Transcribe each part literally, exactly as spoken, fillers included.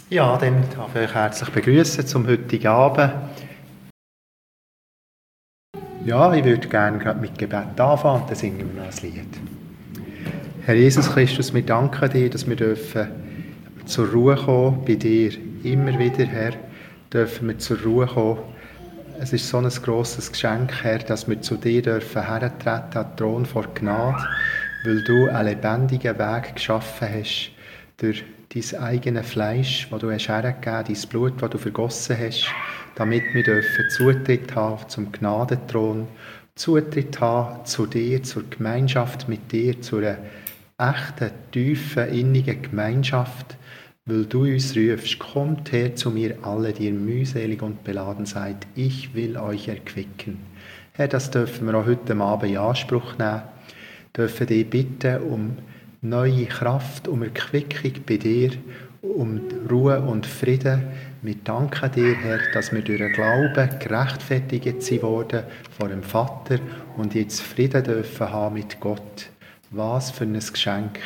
Ja, dann darf ich euch herzlich begrüßen zum heutigen Abend. Ja, ich würde gerne gerade mit Gebet anfangen und dann singen wir noch ein Lied. Herr Jesus Christus, wir danken dir, dass wir dürfen zur Ruhe kommen bei dir. Immer wieder, Herr, dürfen wir zur Ruhe kommen. Es ist so ein grosses Geschenk, Herr, dass wir zu dir dürfen hertreten, an den Thron vor Gnade, weil du einen lebendigen Weg geschaffen hast, durch dein eigenes Fleisch, das du hast hergegeben hast, dein Blut, das du vergossen hast, damit wir dürfen Zutritt haben zum Gnadenthron, Zutritt haben zu dir, zur Gemeinschaft mit dir, zu einer echten, tiefen, innigen Gemeinschaft, weil du uns rufst, kommt her zu mir alle, die ihr mühselig und beladen seid, ich will euch erquicken. Herr, das dürfen wir auch heute Abend in Anspruch nehmen, dürfen dich bitten um neue Kraft, um Erquickung bei dir, um Ruhe und Frieden. Wir danken dir, Herr, dass wir durch den Glauben gerechtfertigt sind worden vor dem Vater und jetzt Frieden dürfen haben mit Gott. Was für ein Geschenk.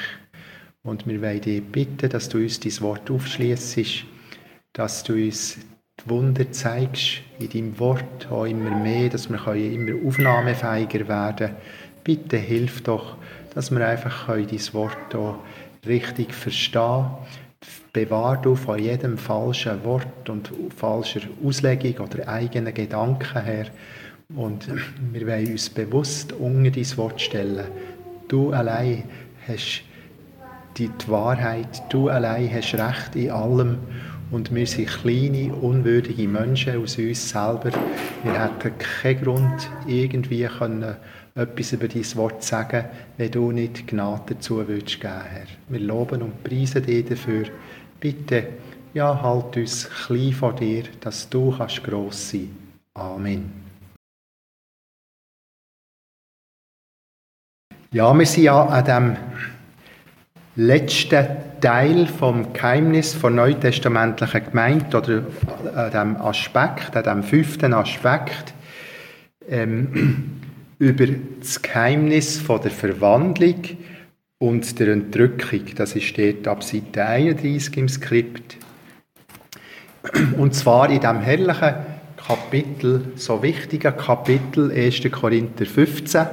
Und wir wollen dich bitten, dass du uns dein Wort aufschliessest, dass du uns die Wunder zeigst in deinem Wort auch immer mehr, dass wir immer aufnahmefähiger werden können. Bitte hilf doch, dass wir einfach dein Wort hier richtig verstehen können. Bewahr du von jedem falschen Wort und falscher Auslegung oder eigenen Gedanken her. Und wir wollen uns bewusst unter dein Wort stellen. Du allein hast die Wahrheit, du allein hast Recht in allem. Und wir sind kleine, unwürdige Menschen aus uns selber. Wir hätten keinen Grund, irgendwie können etwas über dein Wort sagen, wenn du nicht Gnade dazu würdest geben, Herr. Wir loben und preisen dich dafür. Bitte, ja, halt uns klein vor dir, dass du kannst gross sein. Amen. Ja, wir sind ja an dem letzten Teil vom Geheimnis der neutestamentlichen Gemeinde oder an dem Aspekt, an dem fünften Aspekt ähm, über das Geheimnis von der Verwandlung und der Entrückung. Das ist dort ab Seite einunddreissig im Skript. Und zwar in diesem herrlichen Kapitel, so wichtigen Kapitel, erster Korinther fünfzehn.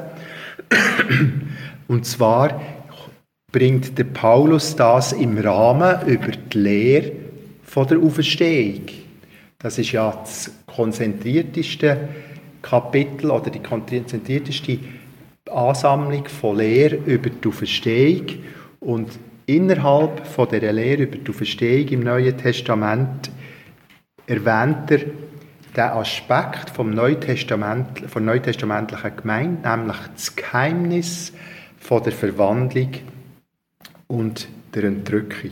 Und zwar bringt der Paulus das im Rahmen über die Lehre von der Auferstehung. Das ist ja das konzentrierteste Kapitel oder die konzentrierteste Ansammlung von Lehre über die Auferstehung. Und innerhalb von dieser Lehre über die Auferstehung im Neuen Testament erwähnt er den Aspekt vom Neutestament, von der neutestamentlichen Gemeinde, nämlich das Geheimnis von der Verwandlung und der Entrückung.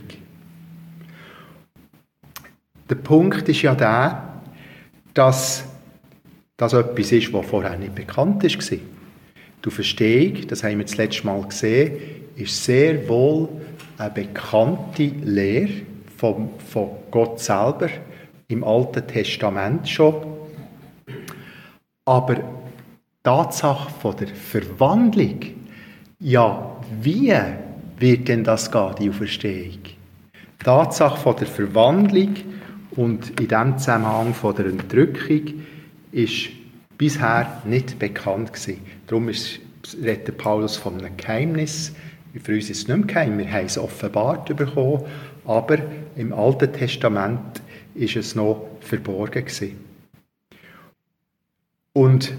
Der Punkt ist ja der, dass das etwas ist, was vorher nicht bekannt war. Die Auferstehung, das haben wir das letzte Mal gesehen, ist sehr wohl eine bekannte Lehre von, von Gott selber im Alten Testament schon. Aber die Tatsache von der Verwandlung, ja, wie wird denn das gehen, die Auferstehung? Die Tatsache von der Verwandlung und in diesem Zusammenhang von der Entrückung ist bisher nicht bekannt gewesen. Darum ist, redet Paulus von einem Geheimnis. Für uns ist es nicht mehr geheim, wir haben es offenbart bekommen, aber im Alten Testament ist es noch verborgen gewesen. Und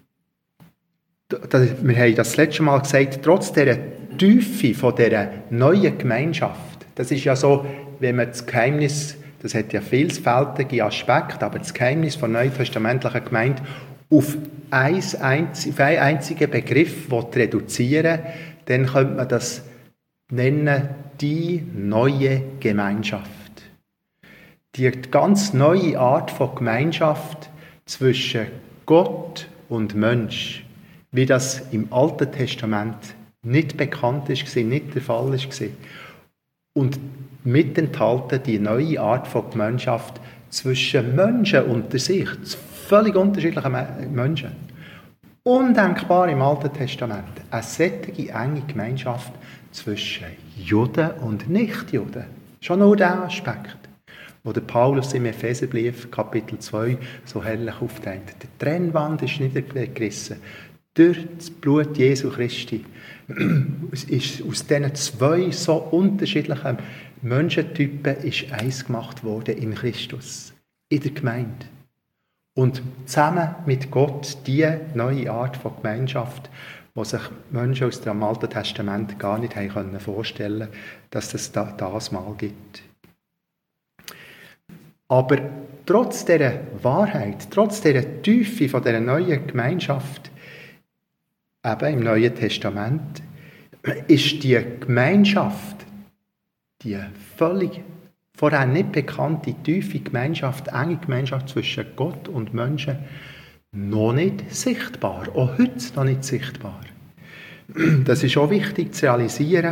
wir haben das letzte Mal gesagt, trotz dieser Tiefe von dieser neuen Gemeinschaft, das ist ja so, wenn man das Geheimnis, das hat ja vielfältige Aspekte, aber das Geheimnis von neutestamentlicher Gemeinde auf einen einzigen Begriff reduzieren, dann könnte man das nennen, die neue Gemeinschaft. Die ganz neue Art von Gemeinschaft zwischen Gott und Mensch, wie das im Alten Testament nicht bekannt ist, nicht der Fall ist. Und mit enthalten die neue Art von Gemeinschaft zwischen Menschen unter sich, völlig unterschiedliche Menschen. Undenkbar im Alten Testament. Eine solche enge Gemeinschaft zwischen Juden und Nichtjuden. Schon nur dieser Aspekt. wo der Paulus im Epheserbrief, Kapitel zwei, so herrlich aufteilt. Die Trennwand ist niedergerissen. Durch das Blut Jesu Christi ist aus diesen zwei so unterschiedlichen Menschentypen ist eins gemacht worden in Christus, in der Gemeinde. Und zusammen mit Gott diese neue Art von Gemeinschaft, die sich Menschen aus dem Alten Testament gar nicht haben vorstellen konnten, dass es das, das mal gibt. Aber trotz dieser Wahrheit, trotz dieser Tiefe von dieser neuen Gemeinschaft, eben im Neuen Testament, ist die Gemeinschaft, die völlig vorher nicht bekannte, tiefe Gemeinschaft, enge Gemeinschaft zwischen Gott und Menschen, noch nicht sichtbar. Auch heute noch nicht sichtbar. Das ist auch wichtig zu realisieren,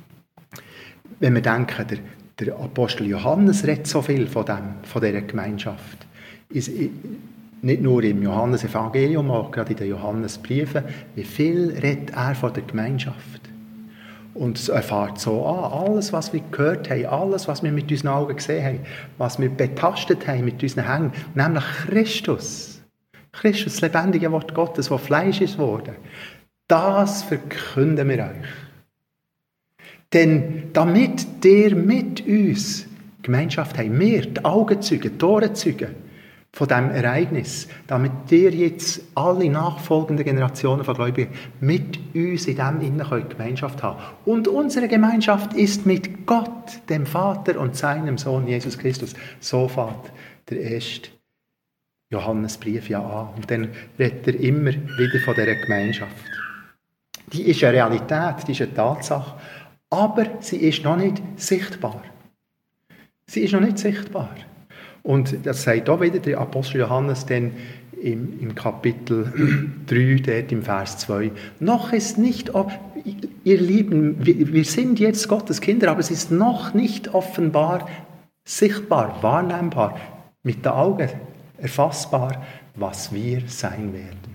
wenn wir denken, der, der Apostel Johannes redet so viel von, dem, von dieser Gemeinschaft. Ist, nicht nur im Johannes-Evangelium, auch gerade in den Johannesbriefen, wie viel redet er von der Gemeinschaft. Und er fährt so an, alles, was wir gehört haben, alles, was wir mit unseren Augen gesehen haben, was wir betastet haben mit unseren Händen, nämlich Christus. Christus, das lebendige Wort Gottes, das Fleisch ist worden. Das verkünden wir euch. Denn damit ihr mit uns Gemeinschaft habt, wir, die Augenzeugen, die Ohrenzeugen von diesem Ereignis, damit ihr jetzt alle nachfolgenden Generationen von Gläubigen mit uns in diesem Innen Gemeinschaft haben. Und unsere Gemeinschaft ist mit Gott, dem Vater und seinem Sohn Jesus Christus. So fängt der erste Johannesbrief ja an. Und dann redet er immer wieder von dieser Gemeinschaft. Die ist eine Realität, die ist eine Tatsache, aber sie ist noch nicht sichtbar. Sie ist noch nicht sichtbar. Und das sagt auch wieder der Apostel Johannes dann im, im Kapitel drei, dort im Vers zwei. Noch ist nicht, ihr Lieben, wir, wir sind jetzt Gottes Kinder, aber es ist noch nicht offenbar, sichtbar, wahrnehmbar, mit den Augen erfassbar, was wir sein werden.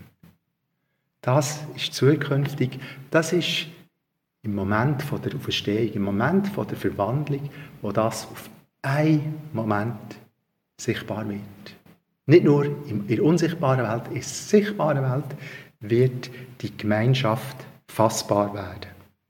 Das ist zukünftig, das ist im Moment von der Auferstehung, im Moment von der Verwandlung, wo das auf einen Moment sichtbar wird. Nicht nur in der unsichtbaren Welt, in der sichtbaren Welt wird die Gemeinschaft fassbar werden.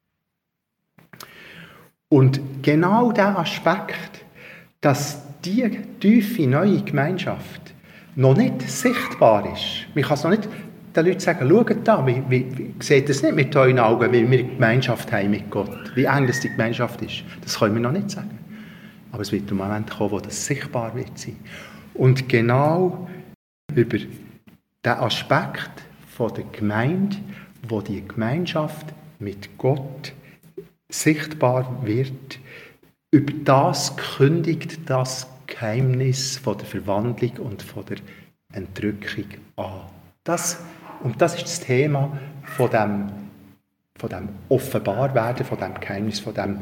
Und genau der Aspekt, dass die tiefe neue Gemeinschaft noch nicht sichtbar ist, man kann es noch nicht den Leuten sagen, schaut da, wie, wie, wie seht das nicht mit euren Augen, wie wir eine Gemeinschaft haben mit Gott, wie eng das die Gemeinschaft ist. Das können wir noch nicht sagen. Aber es wird ein Moment kommen, wo das sichtbar wird sein. Und genau über den Aspekt von der Gemeinde, wo die Gemeinschaft mit Gott sichtbar wird, über das kündigt das Geheimnis von der Verwandlung und von der Entrückung an. Das, und das ist das Thema von dem, von dem Offenbarwerden, von dem Geheimnis, von dem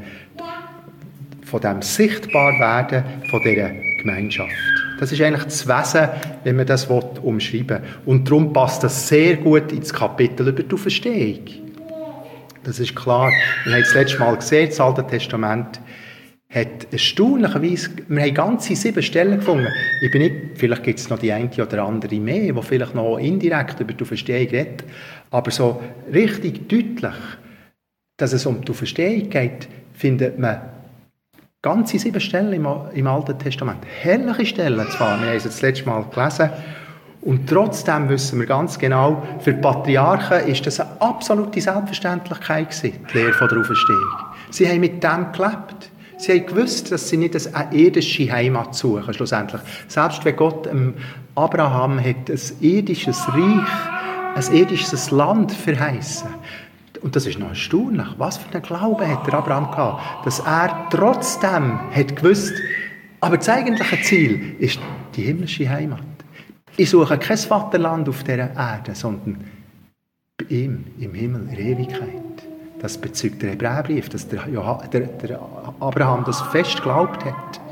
von dem Sichtbarwerden von dieser Gemeinschaft. Das ist eigentlich das Wesen, wenn man das umschreiben will. Und darum passt das sehr gut ins Kapitel über die Auferstehung. Das ist klar. Wir haben das letzte Mal gesehen, das Alte Testament hat erstaunlicherweise, wir haben ganze sieben Stellen gefunden. Ich bin nicht, vielleicht gibt es noch die eine oder andere mehr, die vielleicht noch indirekt über die Auferstehung redet, aber so richtig deutlich, dass es um die Auferstehung geht, findet man ganze sieben Stellen im, im Alten Testament. Herrliche Stellen zwar, wir haben es das letzte Mal gelesen. Und trotzdem wissen wir ganz genau, für die Patriarchen ist das eine absolute Selbstverständlichkeit gewesen, die Lehre von der Auferstehung. Sie haben mit dem gelebt. Sie haben gewusst, dass sie nicht eine irdische Heimat suchen, schlussendlich. Selbst wenn Gott ähm, Abraham hat ein irdisches Reich, ein irdisches Land verheißen. Und das ist noch erstaunlich. Was für einen Glauben hat der Abraham gehabt, dass er trotzdem hat gewusst, aber das eigentliche Ziel ist die himmlische Heimat. Ich suche kein Vaterland auf dieser Erde, sondern bei ihm im Himmel in Ewigkeit. Das bezeugt der Hebräerbrief, dass der, der, der Abraham das fest geglaubt hat.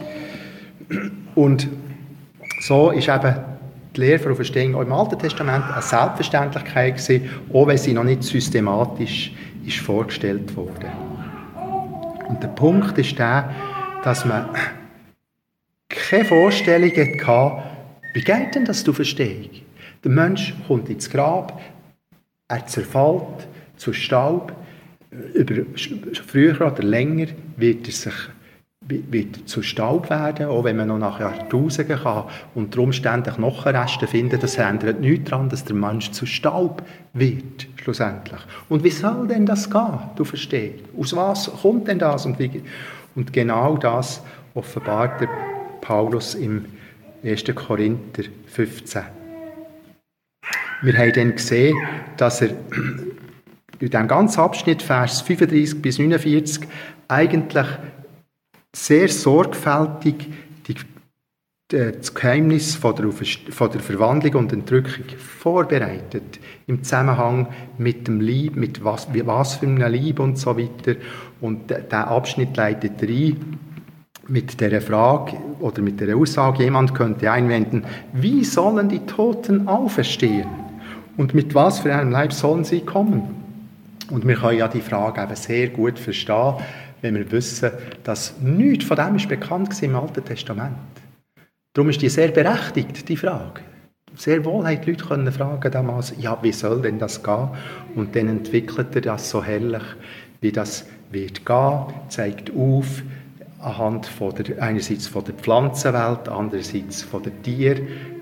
Und so ist eben die Lehre von Auferstehung auch im Alten Testament eine Selbstverständlichkeit gewesen, auch wenn sie noch nicht systematisch ist vorgestellt wurde. Und der Punkt ist der, dass man keine Vorstellung hatte, wie geht denn das, du Verstehung? Der Mensch kommt ins Grab, er zerfällt zu Staub, über, früher oder länger wird er sich wird zu Staub werden, auch wenn man noch nach Jahrtausenden kann unter Umständen Knochenreste finden, das ändert nichts daran, dass der Mensch zu Staub wird, schlussendlich. Und wie soll denn das gehen, du verstehst? Aus was kommt denn das? Und, wie, und genau das offenbart der Paulus im ersten Korinther fünfzehn. Wir haben dann gesehen, dass er in diesem ganzen Abschnitt, Vers fünfunddreißig bis neunundvierzig, eigentlich sehr sorgfältig die, die, das Geheimnis von der, von der Verwandlung und Entrückung vorbereitet. Im Zusammenhang mit dem Lieb, mit was, was für einem Lieb und so weiter. Und dieser Abschnitt leitet rein mit der Frage oder mit der Aussage, jemand könnte einwenden, wie sollen die Toten auferstehen? Und mit was für einem Leib sollen sie kommen? Und wir können ja die Frage eben sehr gut verstehen, wenn wir wissen, dass nichts von dem ist bekannt war im Alten Testament. Darum ist die sehr berechtigt, die Frage. Sehr wohl haben die Leute können fragen damals, ja, wie soll denn das gehen? Und dann entwickelt er das so herrlich, wie das wird gehen, zeigt auf, anhand von der, einerseits von der Pflanzenwelt, andererseits von der Tier,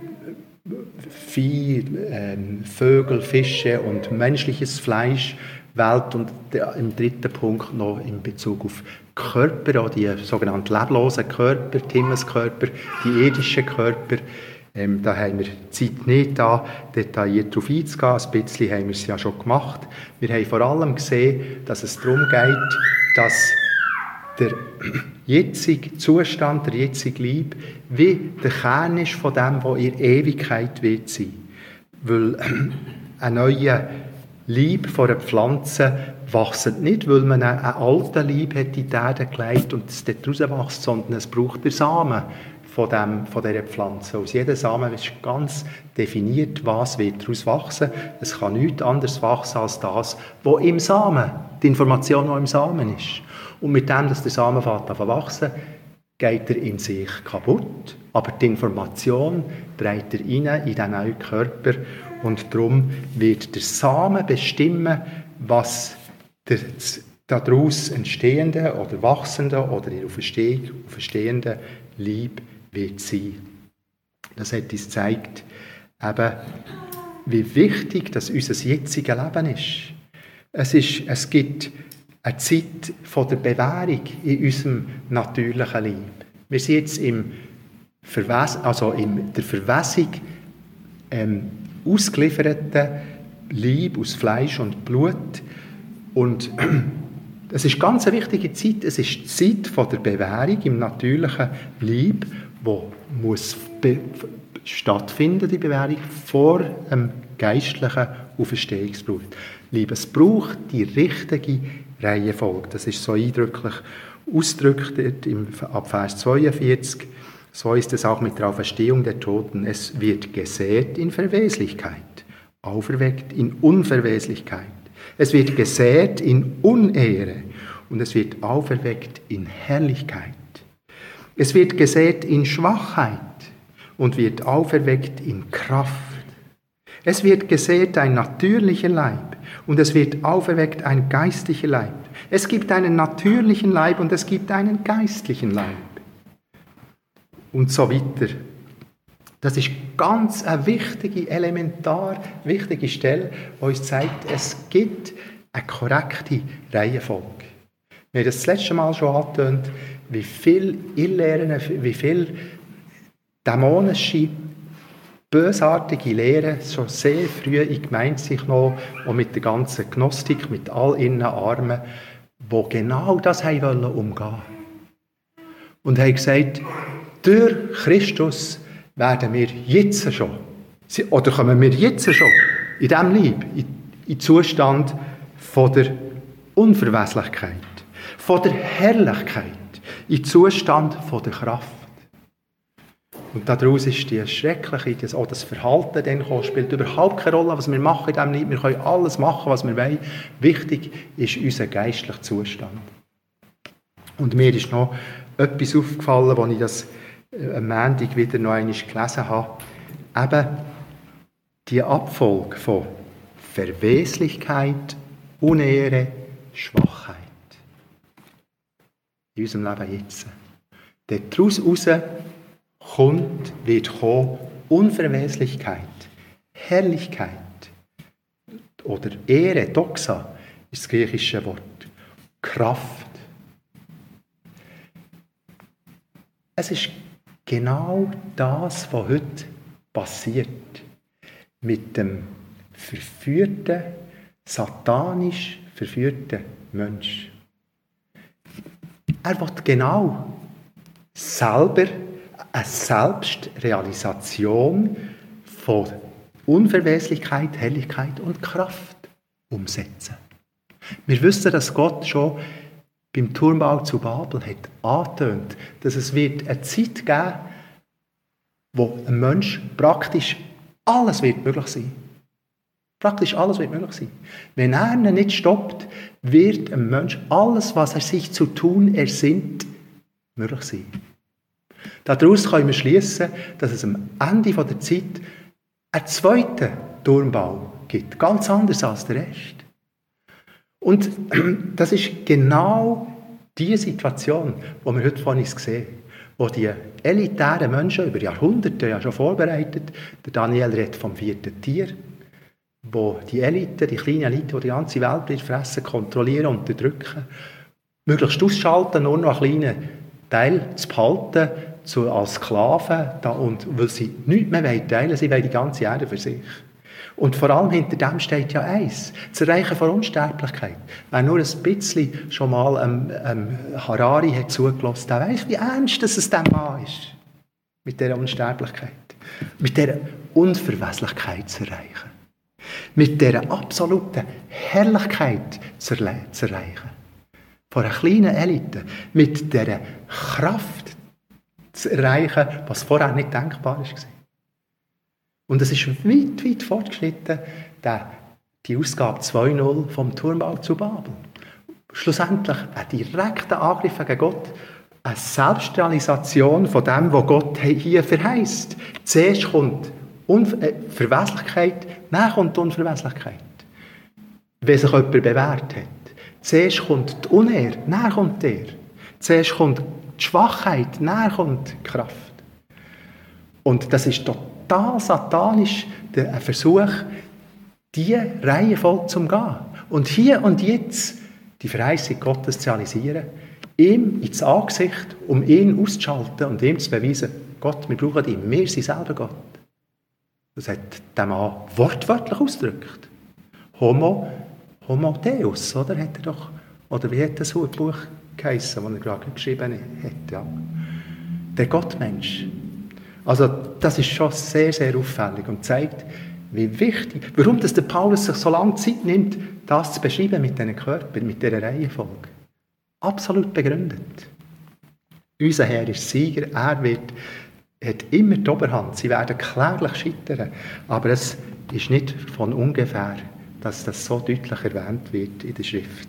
Vieh, äh, Vögel, Fische und menschliches Fleisch, Welt und der, im dritten Punkt noch in Bezug auf Körper, auch die sogenannten leblosen Körper, die Himmelskörper, die irdischen Körper. Ähm, da haben wir die Zeit nicht, da detailliert darauf einzugehen. Ein bisschen haben wir es ja schon gemacht. Wir haben vor allem gesehen, dass es darum geht, dass der jetzige Zustand, der jetzige Leib, wie der Kern ist von dem, was in Ewigkeit wird sein. Weil ein neuer Leib von einer Pflanze wächst nicht, weil man einen, einen alten Leib hat in die Erde gelegt und es dort rauswächst, sondern es braucht den Samen von, dem, von dieser Pflanze. Aus jedem Samen ist ganz definiert, was wird daraus wachsen. Es kann nichts anderes wachsen als das, was im Samen, die Information, die im Samen ist. Und mit dem, dass der Samen anfängt zu wachsen, geht er in sich kaputt. Aber die Information trägt er rein in diesen neuen Körper. Und darum wird der Samen bestimmen, was der daraus entstehende oder wachsende oder in auferstehende Leib wird sein. Das hat uns gezeigt, eben, wie wichtig das unser jetziges Leben ist. Es, ist, es gibt eine Zeit von der Bewährung in unserem natürlichen Leib. Wir sind jetzt im Verwes- also in der Verwesung ähm, ausgelieferten Leib aus Fleisch und Blut. Und es ist ganz eine wichtige Zeit. Es ist die Zeit von der Bewährung im natürlichen Leib, wo muss be- stattfinden, die Bewährung, vor dem geistlichen Auferstehungsblut. Es braucht die richtige Reihenfolge. Das ist so eindrücklich ausgedrückt im, ab Vers zweiundvierzig. So ist es auch mit der Auferstehung der Toten. Es wird gesät in Verweslichkeit, auferweckt in Unverweslichkeit. Es wird gesät in Unehre und es wird auferweckt in Herrlichkeit. Es wird gesät in Schwachheit und wird auferweckt in Kraft. Es wird gesät ein natürlicher Leib und es wird auferweckt ein geistlicher Leib. Es gibt einen natürlichen Leib und es gibt einen geistlichen Leib. Und so weiter. Das ist ganz eine wichtige, elementar wichtige Stelle, die uns zeigt, es gibt eine korrekte Reihenfolge. Wir haben das, das letzte Mal schon angetönt, wie viel Irrlehren, wie viel dämonische, bösartige Lehren schon sehr früh in die Gemeinde sich noch und mit der ganzen Gnostik, mit all ihren Armen, die genau das haben umgehen wollten. Und haben gesagt, durch Christus werden wir jetzt schon, oder kommen wir jetzt schon in diesem Leib, in den Zustand von der Unverweslichkeit, von der Herrlichkeit, in den Zustand von der Kraft. Und daraus ist die schreckliche, das, auch das Verhalten dann gekommen, spielt überhaupt keine Rolle, was wir machen in diesem Leib. Wir können alles machen, was wir wollen. Wichtig ist unser geistlicher Zustand. Und mir ist noch etwas aufgefallen, als ich das am Montag wieder noch einmal gelesen habe, eben die Abfolge von Verweslichkeit, Unehre, Schwachheit. In unserem Leben jetzt. Daraus raus kommt, wird kommen, Unverweslichkeit, Herrlichkeit oder Ehre, Doxa, ist das griechische Wort. Kraft. Es ist genau das, was heute passiert. Mit dem verführten, satanisch verführten Mensch. Er will genau selber eine Selbstrealisation von Unverweslichkeit, Helligkeit und Kraft umsetzen. Wir wissen, dass Gott schon beim Turmbau zu Babel hat angetönt, dass es wird eine Zeit geben, wo ein Mensch praktisch alles wird möglich sein. Praktisch alles wird möglich sein. Wenn er ihn nicht stoppt, wird ein Mensch alles, was er sich zu tun ersinnt, möglich sein. Daraus können wir schließen, dass es am Ende der Zeit einen zweiten Turmbau gibt. Ganz anders als der Rest. Und das ist genau die Situation, die wir heute von uns sehen. Wo die elitären Menschen über Jahrhunderte ja schon vorbereitet, der Daniel redet vom vierten Tier, wo die Elite, die kleinen Elite, die die ganze Welt fressen, kontrollieren und unterdrücken, möglichst ausschalten, nur noch einen kleinen Teil zu behalten, zu, als Sklaven, da, und weil sie nichts mehr teilen wollen, sie wollen die ganze Erde für sich. Und vor allem hinter dem steht ja eins, das Erreichen von Unsterblichkeit. Wer nur ein bisschen schon mal ähm, ähm, Harari hat zugelassen, der weiss, wie ernst es dem Mann ist. Mit dieser Unsterblichkeit. Mit dieser Unverweslichkeit zu erreichen. Mit dieser absoluten Herrlichkeit zu erreichen. Von einer kleinen Elite. Mit dieser Kraft zu erreichen, was vorher nicht denkbar war. Und es ist weit, weit fortgeschritten, die Ausgabe zwei null vom Turmbau zu Babel. Schlussendlich ein direkter Angriff gegen Gott, eine Selbstrealisation von dem, was Gott hier verheißt. Zuerst kommt Unver- äh, Verweslichkeit, dann kommt die Unverweslichkeit. Wenn sich jemand bewährt hat. Zuerst kommt die Unehre, dann kommt der. Zuerst kommt die Schwachheit, dann kommt die Kraft. Und das ist total satanisch, der Versuch, diese Reihenfolge zu umgehen. Und hier und jetzt die Verheißung Gottes zu realisieren, ihm ins Angesicht, um ihn auszuschalten und ihm zu beweisen, Gott, wir brauchen ihn, wir sind selber Gott. Das hat der Mann wortwörtlich ausgedrückt. Homo, Homo Deus, oder? Hat er doch, oder wie hat das Buch geheissen, das er gerade geschrieben hat? Ja. Der Gottmensch. Also das ist schon sehr, sehr auffällig und zeigt, wie wichtig, warum das der Paulus sich so lange Zeit nimmt, das zu beschreiben mit diesen Körpern, mit dieser Reihenfolge. Absolut begründet. Unser Herr ist Sieger, er wird, hat immer die Oberhand, sie werden kläglich scheitern, aber es ist nicht von ungefähr, dass das so deutlich erwähnt wird in der Schrift.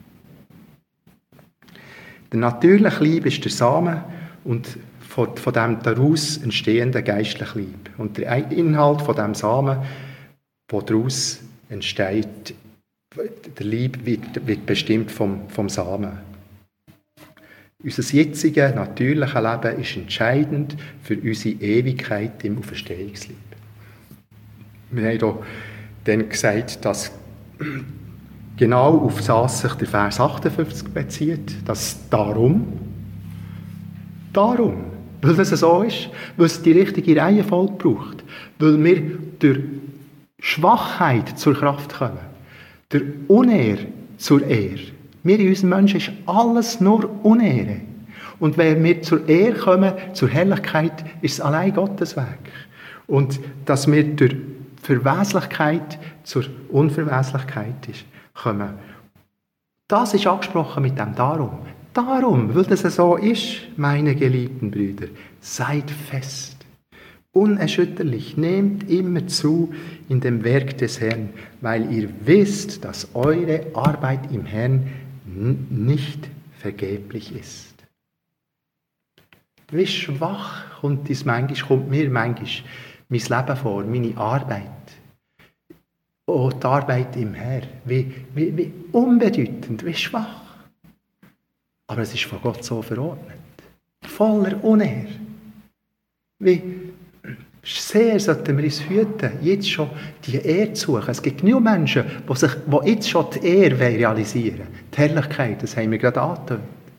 Der natürliche Lieb ist der Samen und von, von dem daraus entstehenden geistlichen Lieb. Und der Inhalt von dem Samen, der daraus entsteht, der Lieb wird, wird bestimmt vom, vom Samen. Unser jetziges natürliches Leben ist entscheidend für unsere Ewigkeit im Auferstehungslieb. Wir haben hier dann gesagt, dass genau auf das sich der Vers achtundfünfzig bezieht, dass darum, darum, weil es so ist, weil es die richtige Reihenfolge braucht, weil wir durch Schwachheit zur Kraft kommen, durch Unehre zur Ehre. Wir in unserem Menschen ist alles nur Unehre. Und wenn wir zur Ehre kommen, zur Herrlichkeit, ist es allein Gottes Weg. Und dass wir durch Verweslichkeit zur Unverweslichkeit ist, kommen. Das ist angesprochen mit dem Darum. Darum, weil das so ist, meine geliebten Brüder, seid fest, unerschütterlich, nehmt immer zu in dem Werk des Herrn, weil ihr wisst, dass eure Arbeit im Herrn n- nicht vergeblich ist. Wie schwach kommt, dies manchmal, kommt mir manchmal mein Leben vor, meine Arbeit. Oh, die Arbeit im Herrn. Wie, wie, wie unbedeutend, wie schwach. Aber es ist von Gott so verordnet. Voller Unehr. Wie sehr sollten wir uns hüten, jetzt schon die Ehre zu suchen. Es gibt genug Menschen, die, sich, die jetzt schon die Ehre realisieren wollen. Die Herrlichkeit, das haben wir gerade angetönt.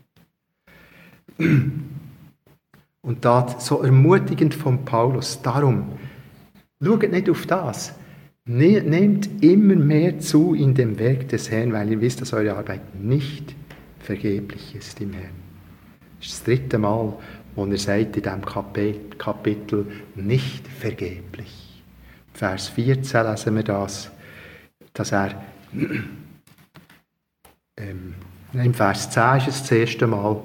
Und da so ermutigend von Paulus. Darum, schaut nicht auf das. Nehmt immer mehr zu in dem Werk des Herrn, weil ihr wisst, dass eure Arbeit nicht vergeblich ist im Herrn. Das ist das dritte Mal, wo er sagt in diesem Kapitel, nicht vergeblich. Vers vierzehn lesen wir das, dass er, ähm, im Vers zehn ist es das erste Mal,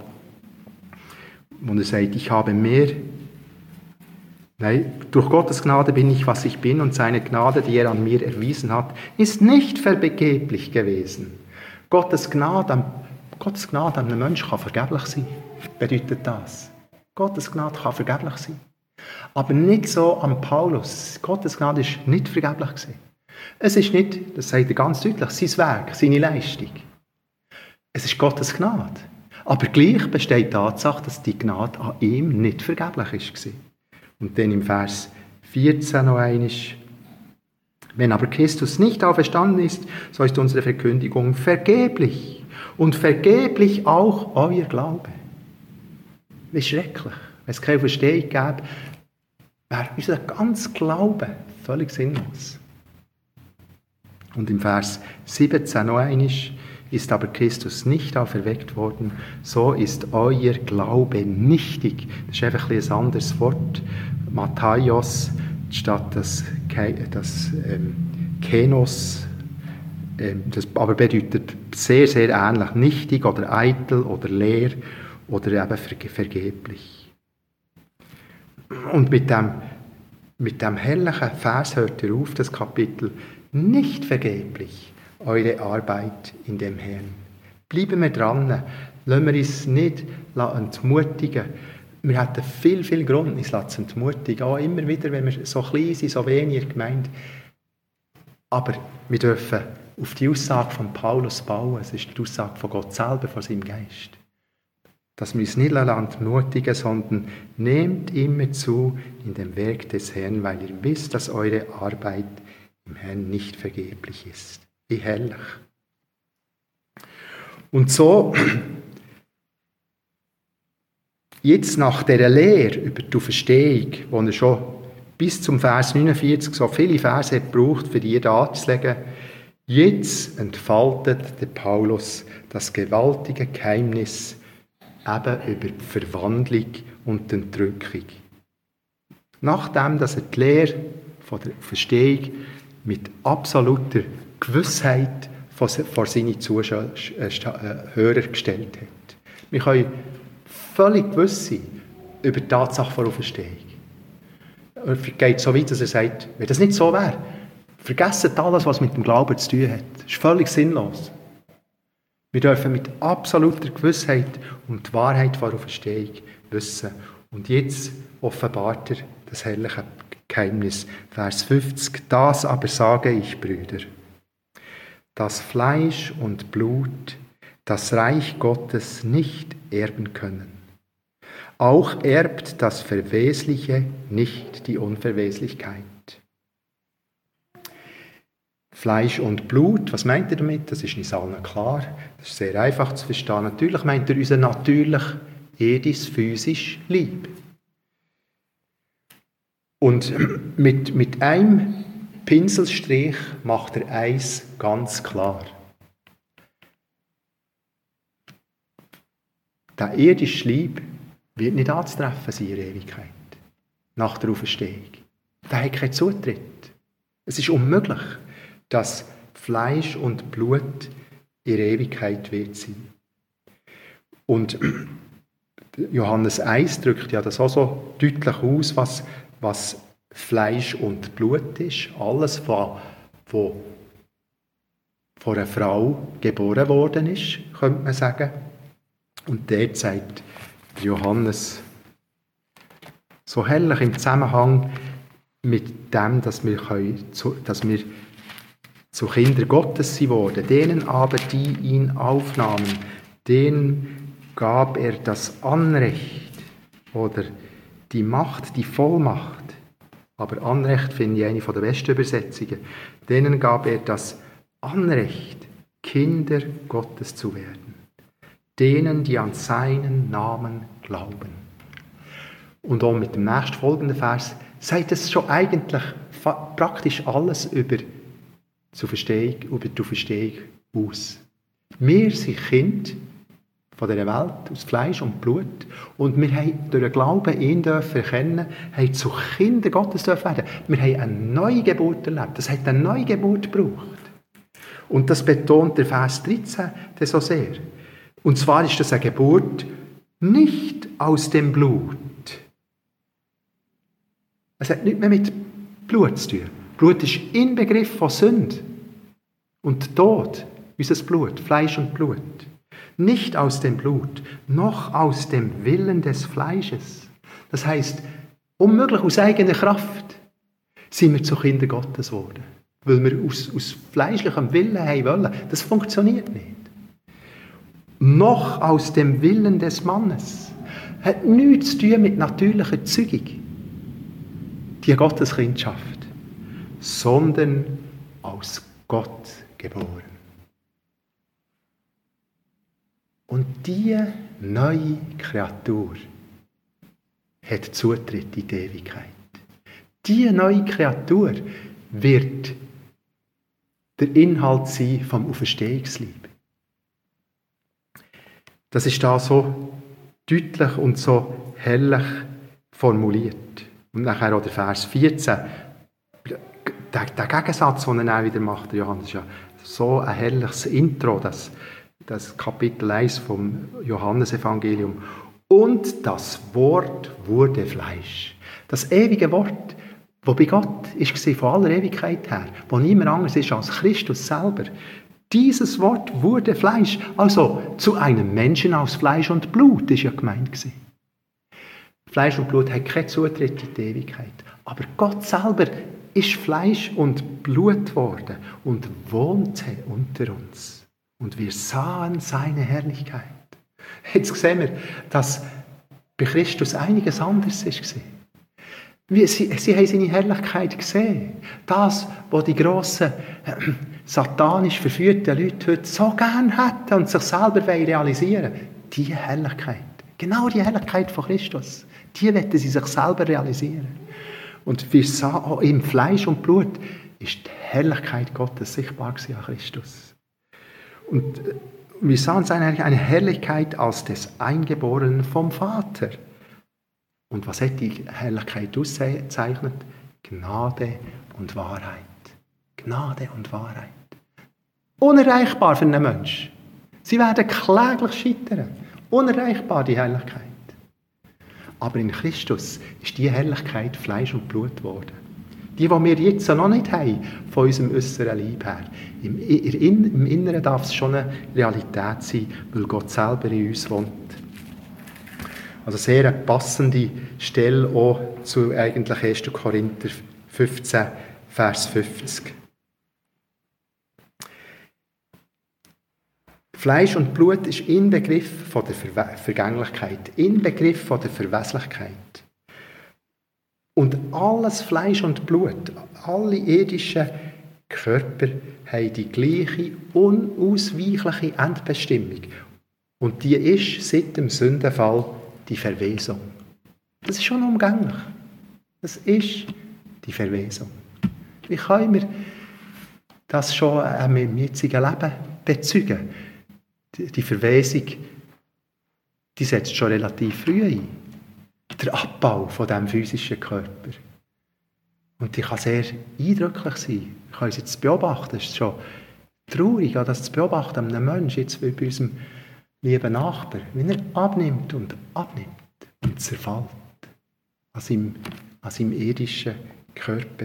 wo er sagt, ich habe mehr, nein, durch Gottes Gnade bin ich, was ich bin, und seine Gnade, die er an mir erwiesen hat, ist nicht vergeblich gewesen. Gottes Gnade, Gottes Gnade an einem Menschen kann vergeblich sein, bedeutet das. Gottes Gnade kann vergeblich sein. Aber nicht so an Paulus. Gottes Gnade ist nicht vergeblich gewesen. Es ist nicht, das sagt er ganz deutlich, sein Werk, seine Leistung. Es ist Gottes Gnade. Aber gleich besteht die Tatsache, dass die Gnade an ihm nicht vergeblich war. Und dann im Vers vierzehn noch einmal. Wenn aber Christus nicht auferstanden ist, so ist unsere Verkündigung vergeblich. Und vergeblich auch euer Glaube. Wie schrecklich. Wenn es keine Verstehung gäbe, wäre unser ganzer Glaube völlig sinnlos. Und im Vers siebzehn noch einmal, ist aber Christus nicht auferweckt worden, so ist euer Glaube nichtig. Das ist einfach ein anderes Wort. Matthaios statt das, das ähm, Kenos, ähm, das aber bedeutet sehr, sehr ähnlich. Nichtig oder eitel oder leer oder eben vergeblich. Und mit dem, mit dem herrlichen Vers hört ihr auf, das Kapitel, nicht vergeblich eure Arbeit in dem Herrn. Bleiben wir dran, lassen wir uns nicht entmutigen. Wir hätten viel, viel Grund, uns zu entmutigen. Auch immer wieder, wenn wir so klein sind, so wenig in der Gemeinde. Aber wir dürfen auf die Aussage von Paulus bauen. Es ist die Aussage von Gott selber, von seinem Geist. Dass wir uns nicht entmutigen, sondern nehmt immer zu in dem Werk des Herrn, weil ihr wisst, dass eure Arbeit im Herrn nicht vergeblich ist. Wie herrlich. Und so, jetzt nach dieser Lehre über die Auferstehung, wo er schon bis zum Vers neunundvierzig so viele Verse hat gebraucht, für die darzulegen, jetzt entfaltet der Paulus das gewaltige Geheimnis eben über die Verwandlung und die Entrückung. Nachdem, dass er die Lehre von der Auferstehung mit absoluter Gewissheit vor seine Zuschauer, äh, Hörer gestellt hat. Wir können völlig gewiss sein über die Tatsache der Auferstehung. Er geht so weit, dass er sagt, wenn das nicht so wäre, vergesst alles, was mit dem Glauben zu tun hat. Das ist völlig sinnlos. Wir dürfen mit absoluter Gewissheit um die Wahrheit der Auferstehung wissen. Und jetzt offenbart er das herrliche Geheimnis. Vers fünfzig. Das aber sage ich, Brüder, dass Fleisch und Blut das Reich Gottes nicht erben können. Auch erbt das Verwesliche nicht die Unverweslichkeit. Fleisch und Blut, was meint er damit? Das ist nicht allen klar. Das ist sehr einfach zu verstehen. Natürlich meint er unser natürlich, edis, physisch Leib. Und mit, mit einem Pinselstrich macht er eins ganz klar. Der irdische Leib wird nicht anzutreffen sein in der Ewigkeit. Nach der Auferstehung. Der hat keinen Zutritt. Es ist unmöglich, dass Fleisch und Blut in der Ewigkeit wird sein. Und Johannes eins drückt ja das auch so deutlich aus, was, was Fleisch und Blut ist. Alles, was von einer Frau geboren worden ist, könnte man sagen. Und dort sagt Johannes, So herrlich im Zusammenhang mit dem, dass wir, können, dass wir zu Kinder Gottes sie wurden. Denen aber, die ihn aufnahmen, denen gab er das Anrecht oder die Macht, die Vollmacht. Aber Anrecht finde ich eine der besten Übersetzungen. Denen gab er das Anrecht, Kinder Gottes zu werden. Denen, die an seinen Namen glauben. Und auch mit dem nächstfolgenden Vers sagt es schon eigentlich praktisch alles über zur Verstehung, über die Verstehung aus. Wir sind Kinder von dieser Welt, aus Fleisch und Blut. Und wir haben durch den Glauben ihn dürfen erkennen, haben zu Kindern Gottes dürfen werden. Wir haben eine neue Geburt erlebt. Das hat eine neue Geburt gebraucht. Und das betont der Vers dreizehn so sehr. Und zwar ist das eine Geburt nicht aus dem Blut. Es hat nichts mehr mit Blut zu tun. Blut ist Inbegriff von Sünde und Tod, unser Blut, Fleisch und Blut. Nicht aus dem Blut, noch aus dem Willen des Fleisches. Das heisst, unmöglich aus eigener Kraft sind wir zu Kindern Gottes geworden. Weil wir aus, aus fleischlichem Willen haben wollen. Das funktioniert nicht. Noch aus dem Willen des Mannes. Hat nichts zu tun mit natürlicher Zeugung, die Gotteskindschaft, sondern aus Gott geboren. Und diese neue Kreatur hat Zutritt in die Ewigkeit. Diese neue Kreatur wird der Inhalt sein vom Auferstehungsleib. Das ist da so deutlich und so herrlich formuliert. Und nachher auch der Vers vierzehn. Der, der Gegensatz, den er auch wieder macht, Johannes, ist ja so ein herrliches Intro, das, das Kapitel eins vom Johannesevangelium. Und das Wort wurde Fleisch. Das ewige Wort, das bei Gott ist, von aller Ewigkeit her, wo niemand anders ist als Christus selber. Dieses Wort wurde Fleisch. Also zu einem Menschen aus Fleisch und Blut, ist ja gemeint gewesen. Fleisch und Blut haben keinen Zutritt in die Ewigkeit. Aber Gott selber ist Fleisch und Blut geworden und wohnte unter uns. Und wir sahen seine Herrlichkeit. Jetzt sehen wir, dass bei Christus einiges anderes war. Sie, sie haben seine Herrlichkeit gesehen. Das, was die grossen, äh, satanisch verführten Leute heute so gern hätten und sich selber realisieren wollen. Die Herrlichkeit. Genau die Herrlichkeit von Christus. Die wollen sie sich selber realisieren. Und wir sahen auch im Fleisch und Blut ist die Herrlichkeit Gottes sichtbar gewesen an Christus. Und wir sahen seine eine Herrlichkeit als des Eingeborenen vom Vater. Und was hat die Herrlichkeit auszeichnet? Gnade und Wahrheit. Gnade und Wahrheit. Unerreichbar für einen Menschen. Sie werden kläglich scheitern. Unerreichbar, die Herrlichkeit. Aber in Christus ist die Herrlichkeit Fleisch und Blut geworden. Die, die wir jetzt noch nicht haben, von unserem äußeren Leib her. Im, im Inneren darf es schon eine Realität sein, weil Gott selber in uns wohnt. Also sehr eine passende Stelle auch zu eigentlich ersten Korinther fünfzehn, Vers fünfzig. Fleisch und Blut ist Inbegriff von der Ver- Vergänglichkeit, Inbegriff von der Verweslichkeit. Und alles Fleisch und Blut, alle irdischen Körper haben die gleiche, unausweichliche Endbestimmung. Und die ist seit dem Sündenfall die Verwesung. Das ist schon unumgänglich. Das ist die Verwesung. Wie können wir das schon im jetzigen Leben bezeugen? Die Verwesung, die setzt schon relativ früh ein. Der Abbau von diesem physischen Körper. Und die kann sehr eindrücklich sein. Wir können es jetzt beobachten. Es ist schon traurig, das zu beobachten an einem Menschen, jetzt wie bei unserem lieben Nachbar, wenn er abnimmt und abnimmt und zerfällt an seinem, an seinem irdischen Körper.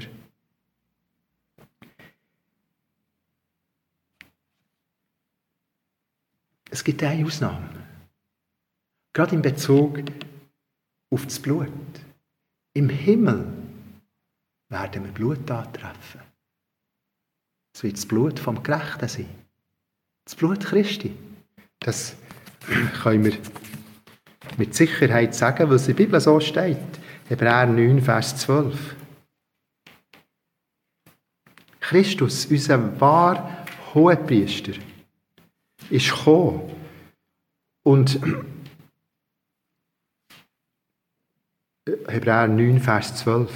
Es gibt eine Ausnahme. Gerade in Bezug auf das Blut. Im Himmel werden wir Blut antreffen. Es wird das Blut vom Gerechten sein. Das Blut Christi. Das können wir mit Sicherheit sagen, weil es in der Bibel so steht. Hebräer neun, Vers zwölf. Christus, unser wahrer Hohepriester, ist gekommen. Und Hebräer neun, Vers zwölf.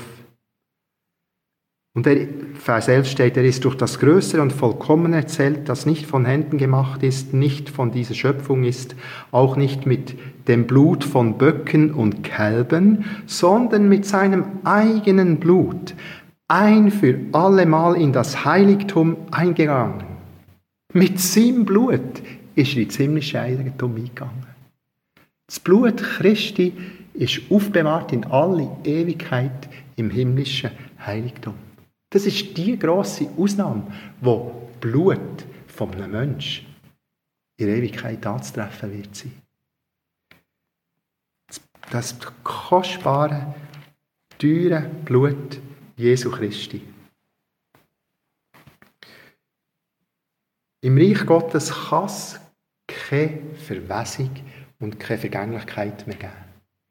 Und der Vers elf steht, er ist durch das Größere und Vollkommene erzählt, das nicht von Händen gemacht ist, nicht von dieser Schöpfung ist, auch nicht mit dem Blut von Böcken und Kälbern, sondern mit seinem eigenen Blut, ein für allemal in das Heiligtum eingegangen. Mit seinem Blut ist er ins himmlische Heiligtum eingegangen. Das Blut Christi ist aufbewahrt in alle Ewigkeit im himmlischen Heiligtum. Das ist die grosse Ausnahme, wo Blut von einem Menschen in Ewigkeit anzutreffen wird sein. Das kostbare, teure Blut Jesu Christi. Im Reich Gottes kann es keine Verwesung und keine Vergänglichkeit mehr geben.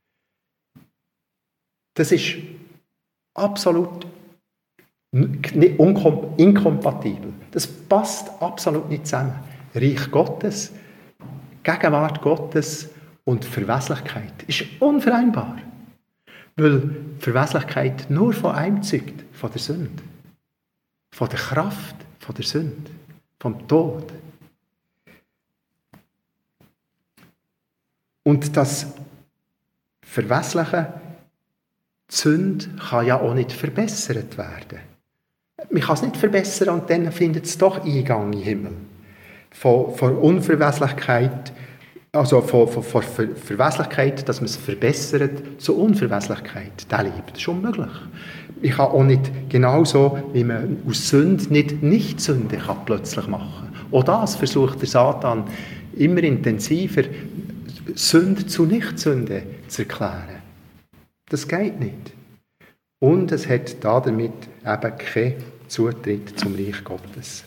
Das ist absolut inkompatibel. Das passt absolut nicht zusammen. Reich Gottes, Gegenwart Gottes und Verweslichkeit ist unvereinbar. Weil Verweslichkeit nur von einem zeugt, von der Sünde. Von der Kraft, von der Sünde, vom Tod. Und das Verwesliche, die Sünde, kann ja auch nicht verbessert werden. Man kann es nicht verbessern und dann findet es doch Eingang in den Himmel. Von, von Unverweslichkeit, also von, von, von Ver- Verweslichkeit, dass man es verbessert, zur Unverweslichkeit, der Liebe. Das ist unmöglich. Ich kann auch nicht genauso, wie man aus Sünde nicht Nicht-Sünde kann plötzlich machen kann. Auch das versucht der Satan immer intensiver, Sünde zu Nicht-Sünde zu erklären. Das geht nicht. Und es hat damit eben keinen Zutritt zum Reich Gottes.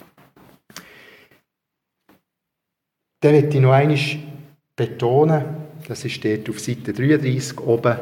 Dann möchte ich noch einmal betonen, das ist dort auf Seite dreiunddreissig oben,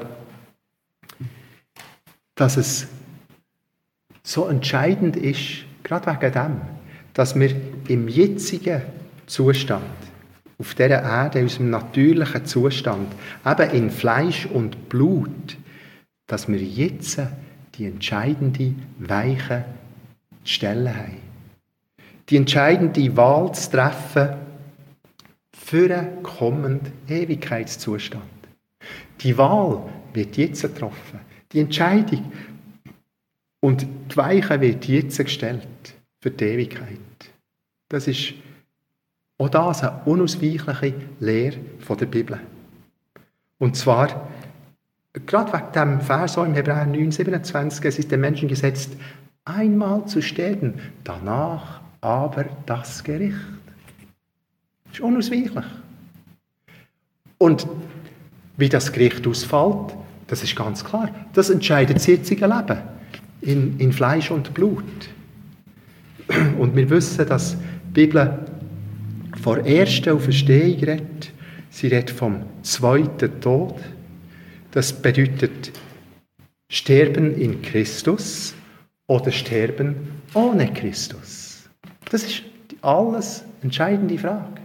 dass es so entscheidend ist, gerade wegen dem, dass wir im jetzigen Zustand, auf dieser Erde, in unserem natürlichen Zustand, eben in Fleisch und Blut, dass wir jetzt die entscheidende, weiche Stelle haben. Die entscheidende Wahl zu treffen für einen kommenden Ewigkeitszustand. Die Wahl wird jetzt getroffen. Die Entscheidung und die Weiche wird jetzt gestellt für die Ewigkeit. Das ist auch das eine unausweichliche Lehre von der Bibel. Und zwar, gerade wegen diesem Vers im Hebräer neun, siebenundzwanzig, es ist den Menschen gesetzt, einmal zu sterben, danach aber das Gericht. Das ist unausweichlich. Und wie das Gericht ausfällt, das ist ganz klar. Das entscheidet das jetzige Leben in, in Fleisch und Blut. Und wir wissen, dass die Bibel von der ersten Auferstehung redet. Sie redet vom zweiten Tod. Das bedeutet Sterben in Christus oder Sterben ohne Christus. Das ist alles entscheidende Frage.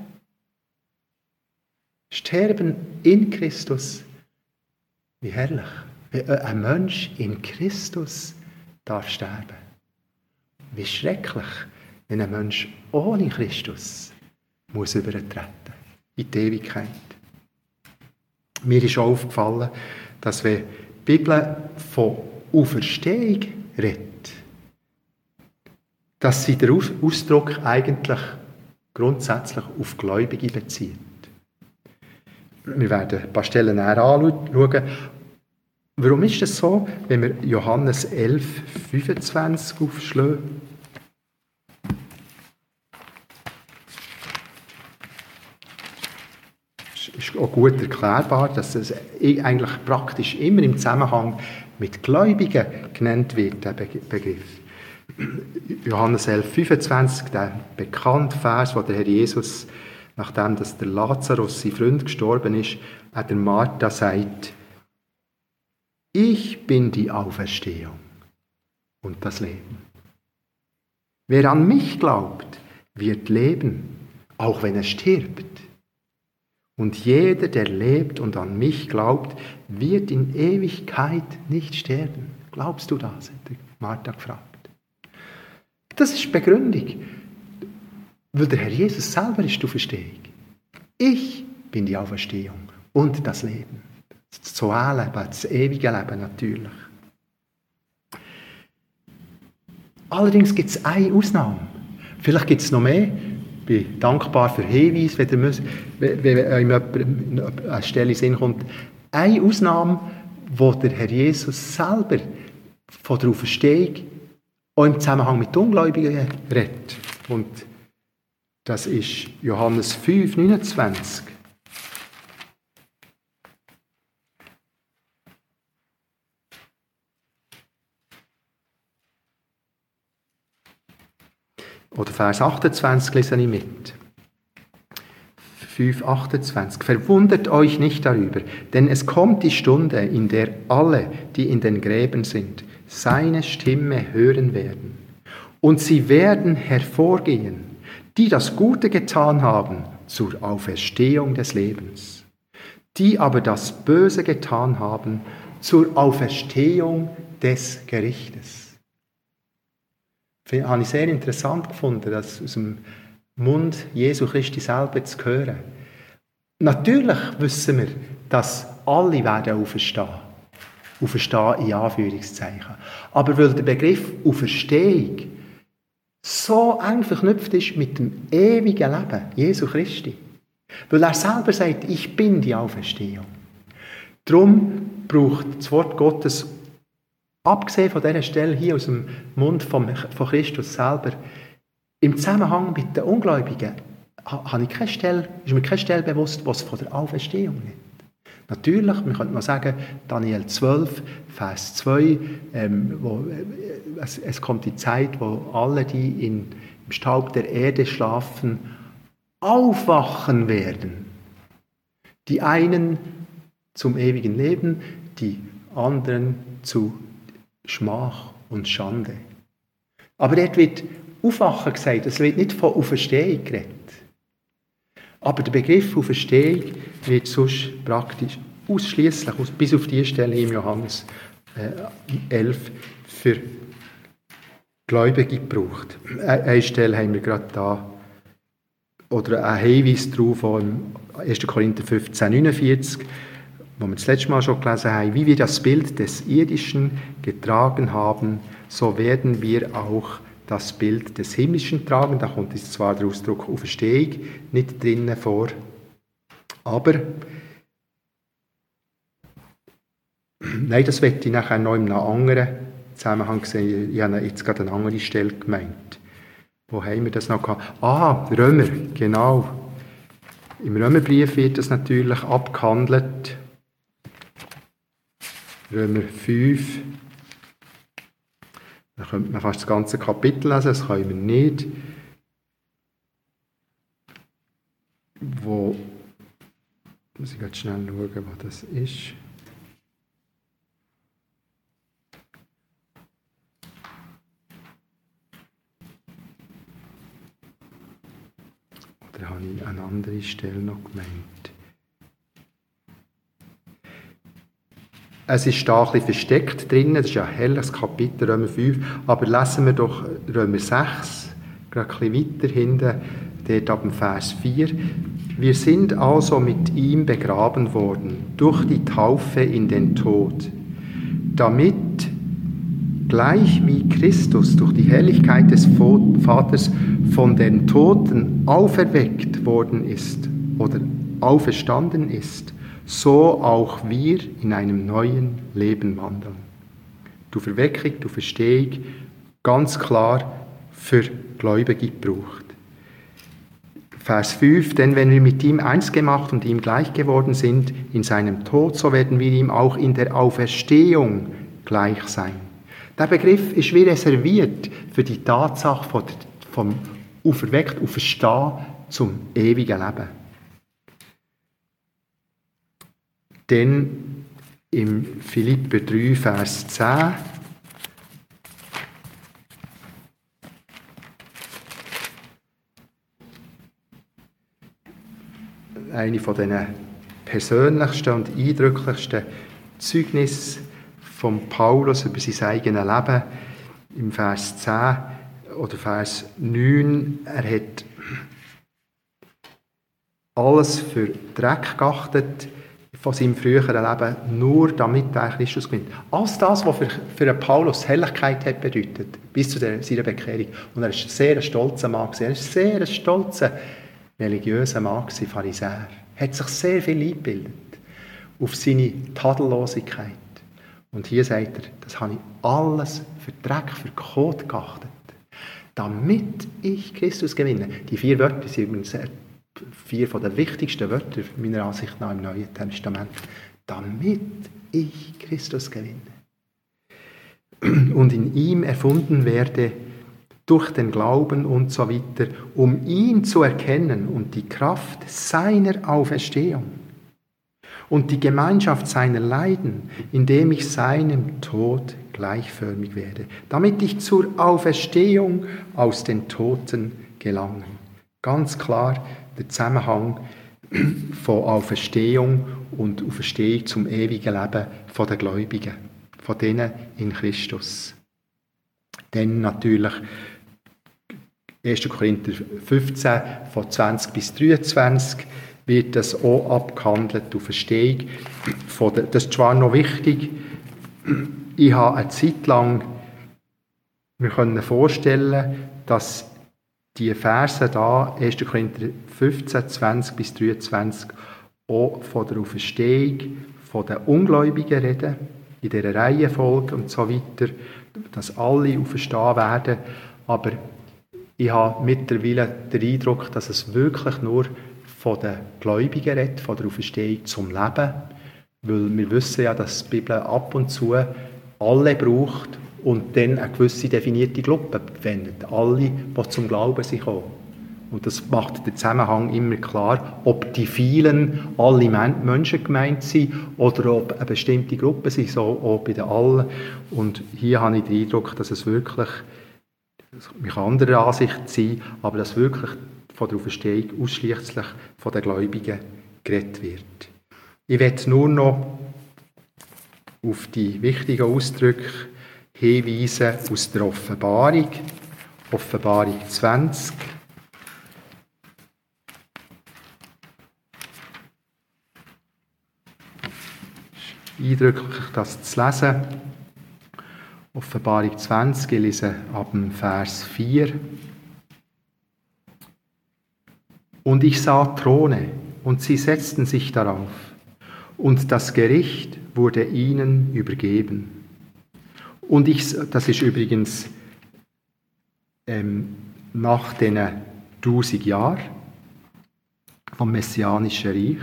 Sterben in Christus. Wie herrlich. Wie ein Mensch in Christus darf sterben. Wie schrecklich, wenn ein Mensch ohne Christus muss übertreten in die Ewigkeit. Mir ist aufgefallen, dass wenn die Bibel von Auferstehung redet, dass sie den Ausdruck eigentlich grundsätzlich auf Gläubige bezieht. Wir werden ein paar Stellen näher anschauen. Warum ist das so? Wenn wir Johannes elf, fünfundzwanzig aufschlagen. Es ist ist auch gut erklärbar, dass es eigentlich praktisch immer im Zusammenhang mit Gläubigen genannt wird, der Begriff. Johannes elf fünfundzwanzig, der bekannte Vers, wo der Herr Jesus, nachdem dass der Lazarus, sein Freund, gestorben ist, an der Martha sagt, ich bin die Auferstehung und das Leben. Wer an mich glaubt, wird leben, auch wenn er stirbt. Und jeder, der lebt und an mich glaubt, wird in Ewigkeit nicht sterben. Glaubst du das? Hat Martha gefragt. Das ist die Begründung. Weil der Herr Jesus selber ist die Auferstehung. Ich bin die Auferstehung und das Leben. Das Zoe-Leben, das ewige Leben natürlich. Allerdings gibt es eine Ausnahme. Vielleicht gibt es noch mehr. Ich bin dankbar für Hinweise, wenn, ihr müsst, wenn, wenn jemand eine Stelle in den Sinn kommt. Eine Ausnahme, wo der Herr Jesus selber von der Auferstehung auch im Zusammenhang mit Ungläubigen redet. Und das ist Johannes fünf neunundzwanzig. Oder Vers achtundzwanzig lese ich mit. fünf achtundzwanzig. Verwundert euch nicht darüber, denn es kommt die Stunde, in der alle, die in den Gräben sind, seine Stimme hören werden. Und sie werden hervorgehen, die das Gute getan haben, zur Auferstehung des Lebens. Die aber das Böse getan haben, zur Auferstehung des Gerichtes. Das habe ich sehr interessant gefunden, das aus dem Mund Jesu Christi selber zu hören. Natürlich wissen wir, dass alle werden auferstehen. Auferstehen in Anführungszeichen. Aber weil der Begriff Auferstehung so eng verknüpft ist mit dem ewigen Leben Jesu Christi. Weil er selber sagt, ich bin die Auferstehung. Darum braucht das Wort Gottes, abgesehen von dieser Stelle hier aus dem Mund von, von Christus selber, im Zusammenhang mit den Ungläubigen, habe ich keine Stelle, ist mir keine Stelle bewusst, was von der Auferstehung nicht. Natürlich, man könnte mal sagen, Daniel zwölf, Vers zwei, ähm, wo, äh, es, es kommt die Zeit, wo alle, die in, im Staub der Erde schlafen, aufwachen werden. Die einen zum ewigen Leben, die anderen zu Schmach und Schande. Aber dort wird Aufwachen gesagt, es wird nicht von Auferstehung geredet. Aber der Begriff Auferstehung wird sonst praktisch ausschliesslich bis auf die Stelle im Johannes äh, elf für Gläubige gebraucht. Eine Stelle haben wir gerade da, oder ein Hinweis darauf im ersten Korinther fünfzehn neunundvierzig, wo wir das letzte Mal schon gelesen haben, wie wir das Bild des Irdischen getragen haben, so werden wir auch das Bild des Himmlischen tragen. Da kommt jetzt zwar der Ausdruck Auferstehung nicht drinnen vor, aber nein, das werde ich nachher noch in einem anderen Zusammenhang sehen. Ich habe jetzt gerade eine andere Stelle gemeint. Wo haben wir das noch gehabt? Ah, Römer, genau. Im Römerbrief wird das natürlich abgehandelt. Römer fünf. Da könnte man fast das ganze Kapitel lesen, das können wir nicht. Wo, muss ich ganz schnell schauen, was das ist. Oder habe ich eine andere Stelle noch gemeint? Es ist da ein bisschen versteckt drin, das ist ja ein helles Kapitel, Römer fünf, aber lesen wir doch Römer sechs, gerade ein bisschen weiter hinten, dort ab dem Vers vier. Wir sind also mit ihm begraben worden, durch die Taufe in den Tod, damit gleich wie Christus durch die Herrlichkeit des Vaters von den Toten auferweckt worden ist oder auferstanden ist, so auch wir in einem neuen Leben wandeln. Die Auferweckung, die Auferstehung, ganz klar für Gläubige gebraucht. Vers fünf, denn wenn wir mit ihm eins gemacht und ihm gleich geworden sind in seinem Tod, so werden wir ihm auch in der Auferstehung gleich sein. Der Begriff ist wie reserviert für die Tatsache von, vom Auferweckt, Auferstehen zum ewigen Leben. Denn im Philipper drei, Vers zehn eine von den persönlichsten und eindrücklichsten Zeugnisse von Paulus über sein eigenes Leben im Vers zehn oder Vers neun. Er hat alles für Dreck geachtet von seinem früheren Leben, nur damit er Christus gewinnt. Alles das, was für, für einen Paulus Helligkeit hat bedeutet, bis zu der, seiner Bekehrung. Und er ist ein sehr stolzer Mann gewesen. Er ist ein sehr stolzer, religiöser Mann gewesen, Pharisäer. Er hat sich sehr viel eingebildet auf seine Tadellosigkeit. Und hier sagt er, das habe ich alles für Dreck, für Kot geachtet, damit ich Christus gewinne. Die vier Wörter sind übrigens vier von den wichtigsten Wörtern meiner Ansicht nach im Neuen Testament. Damit ich Christus gewinne. Und in ihm erfunden werde, durch den Glauben und so weiter, um ihn zu erkennen und die Kraft seiner Auferstehung und die Gemeinschaft seiner Leiden, indem ich seinem Tod gleichförmig werde, damit ich zur Auferstehung aus den Toten gelange. Ganz klar der Zusammenhang von Auferstehung und Auferstehung zum ewigen Leben von den Gläubigen, von denen in Christus. Dann natürlich erster Korinther fünfzehn, von zwanzig bis dreiundzwanzig, wird das auch abgehandelt, die Auferstehung. Das ist zwar noch wichtig, ich habe eine Zeit lang, wir können vorstellen, dass die Verse da, erster Korinther fünfzehn, zwanzig bis dreiundzwanzig, auch von der Auferstehung, von den Ungläubigen reden, in dieser Reihenfolge und so weiter, dass alle auferstehen werden, aber ich habe mittlerweile den Eindruck, dass es wirklich nur von den Gläubigen redet, von der Auferstehung zum Leben. Weil wir wissen ja, dass die Bibel ab und zu alle braucht und dann eine gewisse definierte Gruppe wendet. Alle, die zum Glauben sind gekommen. Und das macht den Zusammenhang immer klar, ob die vielen alle Menschen gemeint sind oder ob eine bestimmte Gruppe sind, so auch bei den allen. Und hier habe ich den Eindruck, dass es wirklich, mich anderer Ansicht sein, aber dass wirklich von der Auferstehung ausschließlich von den Gläubigen geredet wird. Ich werde nur noch auf die wichtigen Ausdrücke hinweisen aus der Offenbarung, Offenbarung zwanzig. Es ist eindrücklich, das zu lesen. Offenbarung zwanzig, ich lese ab dem Vers vier. Und ich sah Throne, und sie setzten sich darauf, und das Gericht wurde ihnen übergeben. Und ich, das ist übrigens ähm, nach den tausend Jahren vom Messianischen Reich.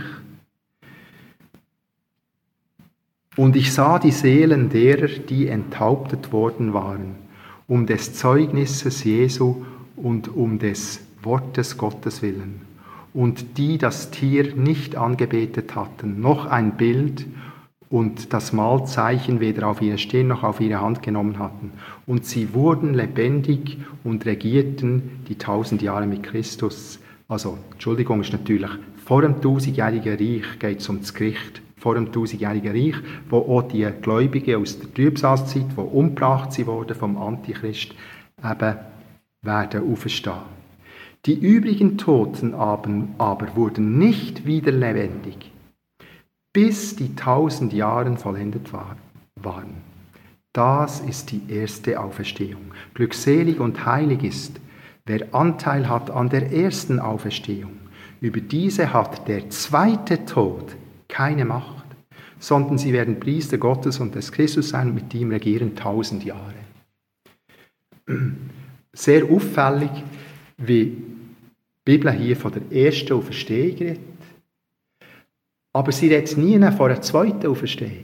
Und ich sah die Seelen derer, die enthauptet worden waren, um des Zeugnisses Jesu und um des Wortes Gottes willen, und die das Tier nicht angebetet hatten, noch ein Bild und das Mahlzeichen weder auf ihre Stirn noch auf ihre Hand genommen hatten. Und sie wurden lebendig und regierten die tausend Jahre mit Christus. Also, Entschuldigung, ist natürlich vor dem tausendjährigen Reich geht es um das Gericht. Vor dem tausendjährigen Reich, wo auch die Gläubigen aus der Trübsalzeit, die umgebracht wurden vom Antichrist, eben werden auferstehen. Die übrigen Toten aber wurden nicht wieder lebendig, bis die tausend Jahre vollendet waren. Das ist die erste Auferstehung. Glückselig und heilig ist, wer Anteil hat an der ersten Auferstehung. Über diese hat der zweite Tod keine Macht, sondern sie werden Priester Gottes und des Christus sein und mit ihm regieren tausend Jahre. Sehr auffällig, wie die Bibel hier von der ersten Auferstehung redet. Aber sie redet nie von einer zweiten Auferstehung.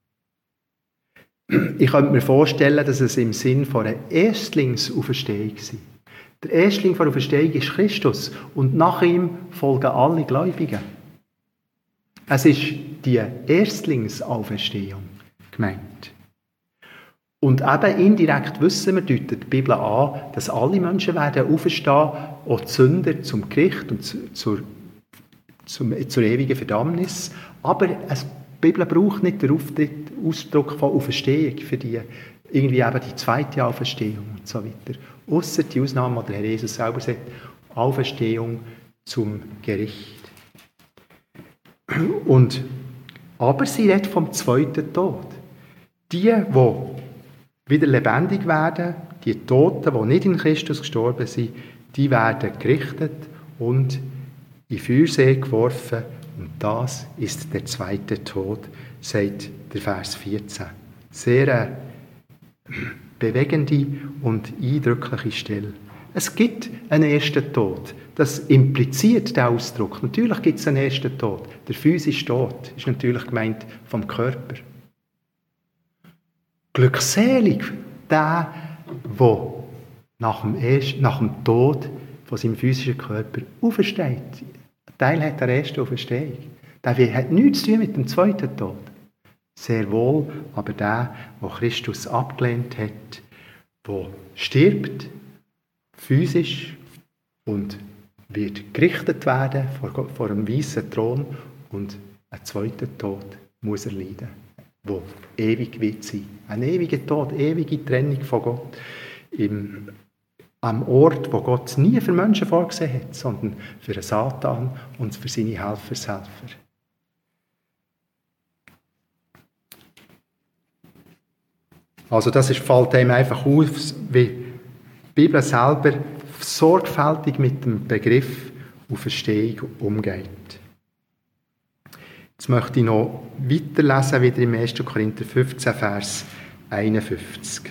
Ich könnte mir vorstellen, dass es im Sinn von einer Erstlingsauferstehung war. Der Erstling von der Auferstehung ist Christus und nach ihm folgen alle Gläubigen. Es ist die Erstlingsauferstehung gemeint. Und eben indirekt wissen wir, deutet die Bibel an, dass alle Menschen werden auferstehen, auch die Sünder zum Gericht und zu, zur, zum, zur ewigen Verdammnis. Aber es, die Bibel braucht nicht den Auftritt, Ausdruck von Auferstehung für die, irgendwie eben die zweite Auferstehung und so weiter. Ausser die Ausnahme, die Herr Jesus selber sagt, Auferstehung zum Gericht. Und, aber sie redet vom zweiten Tod. Die, die wieder lebendig werden, die Toten, die nicht in Christus gestorben sind, die werden gerichtet und in Feuersee geworfen. Und das ist der zweite Tod, sagt der Vers vierzehn. Sehr eine bewegende und eindrückliche Stelle. Es gibt einen ersten Tod. Das impliziert den Ausdruck. Natürlich gibt es einen ersten Tod. Der physische Tod ist natürlich gemeint vom Körper. Glückselig der, der nach dem, ersten, nach dem Tod von seinem physischen Körper aufersteht. Ein Teil hat der ersten Auferstehung. Der hat nichts zu tun mit dem zweiten Tod. Sehr wohl, aber der, der Christus abgelehnt hat, der stirbt, physisch, und wird gerichtet werden vor, vor einem weißen Thron, und einen zweiten Tod muss er leiden, der ewig wird sein. Ein ewiger Tod, ewige Trennung von Gott, im, am Ort, wo Gott nie für Menschen vorgesehen hat, sondern für den Satan und für seine Helfershelfer. Also das ist, fällt einem einfach auf, wie die Bibel selber sorgfältig mit dem Begriff Auferstehung umgeht. Jetzt möchte ich noch weiterlesen, wieder im ersten Korinther fünfzehn, Vers einundfünfzig.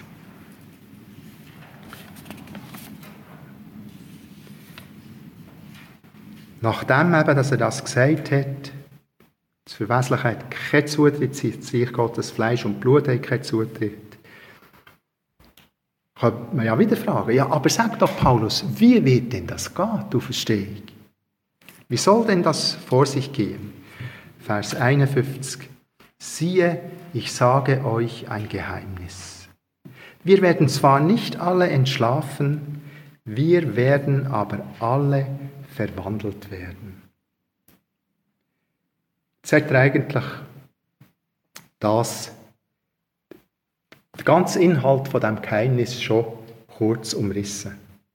Nachdem eben, dass er das gesagt hat, das Verwesliche hat keinen Zutritt, sich Gottes Fleisch und Blut hat keinen Zutritt, könnte man ja wieder fragen, ja, aber sag doch, Paulus, wie wird denn das gehen, die Auferstehung? Wie soll denn das vor sich gehen? Vers einundfünfzig. Siehe, ich sage euch ein Geheimnis. Wir werden zwar nicht alle entschlafen, wir werden aber alle verwandelt werden. Jetzt hat er eigentlich das, der ganze Inhalt von dem Geheimnis schon kurz umrissen.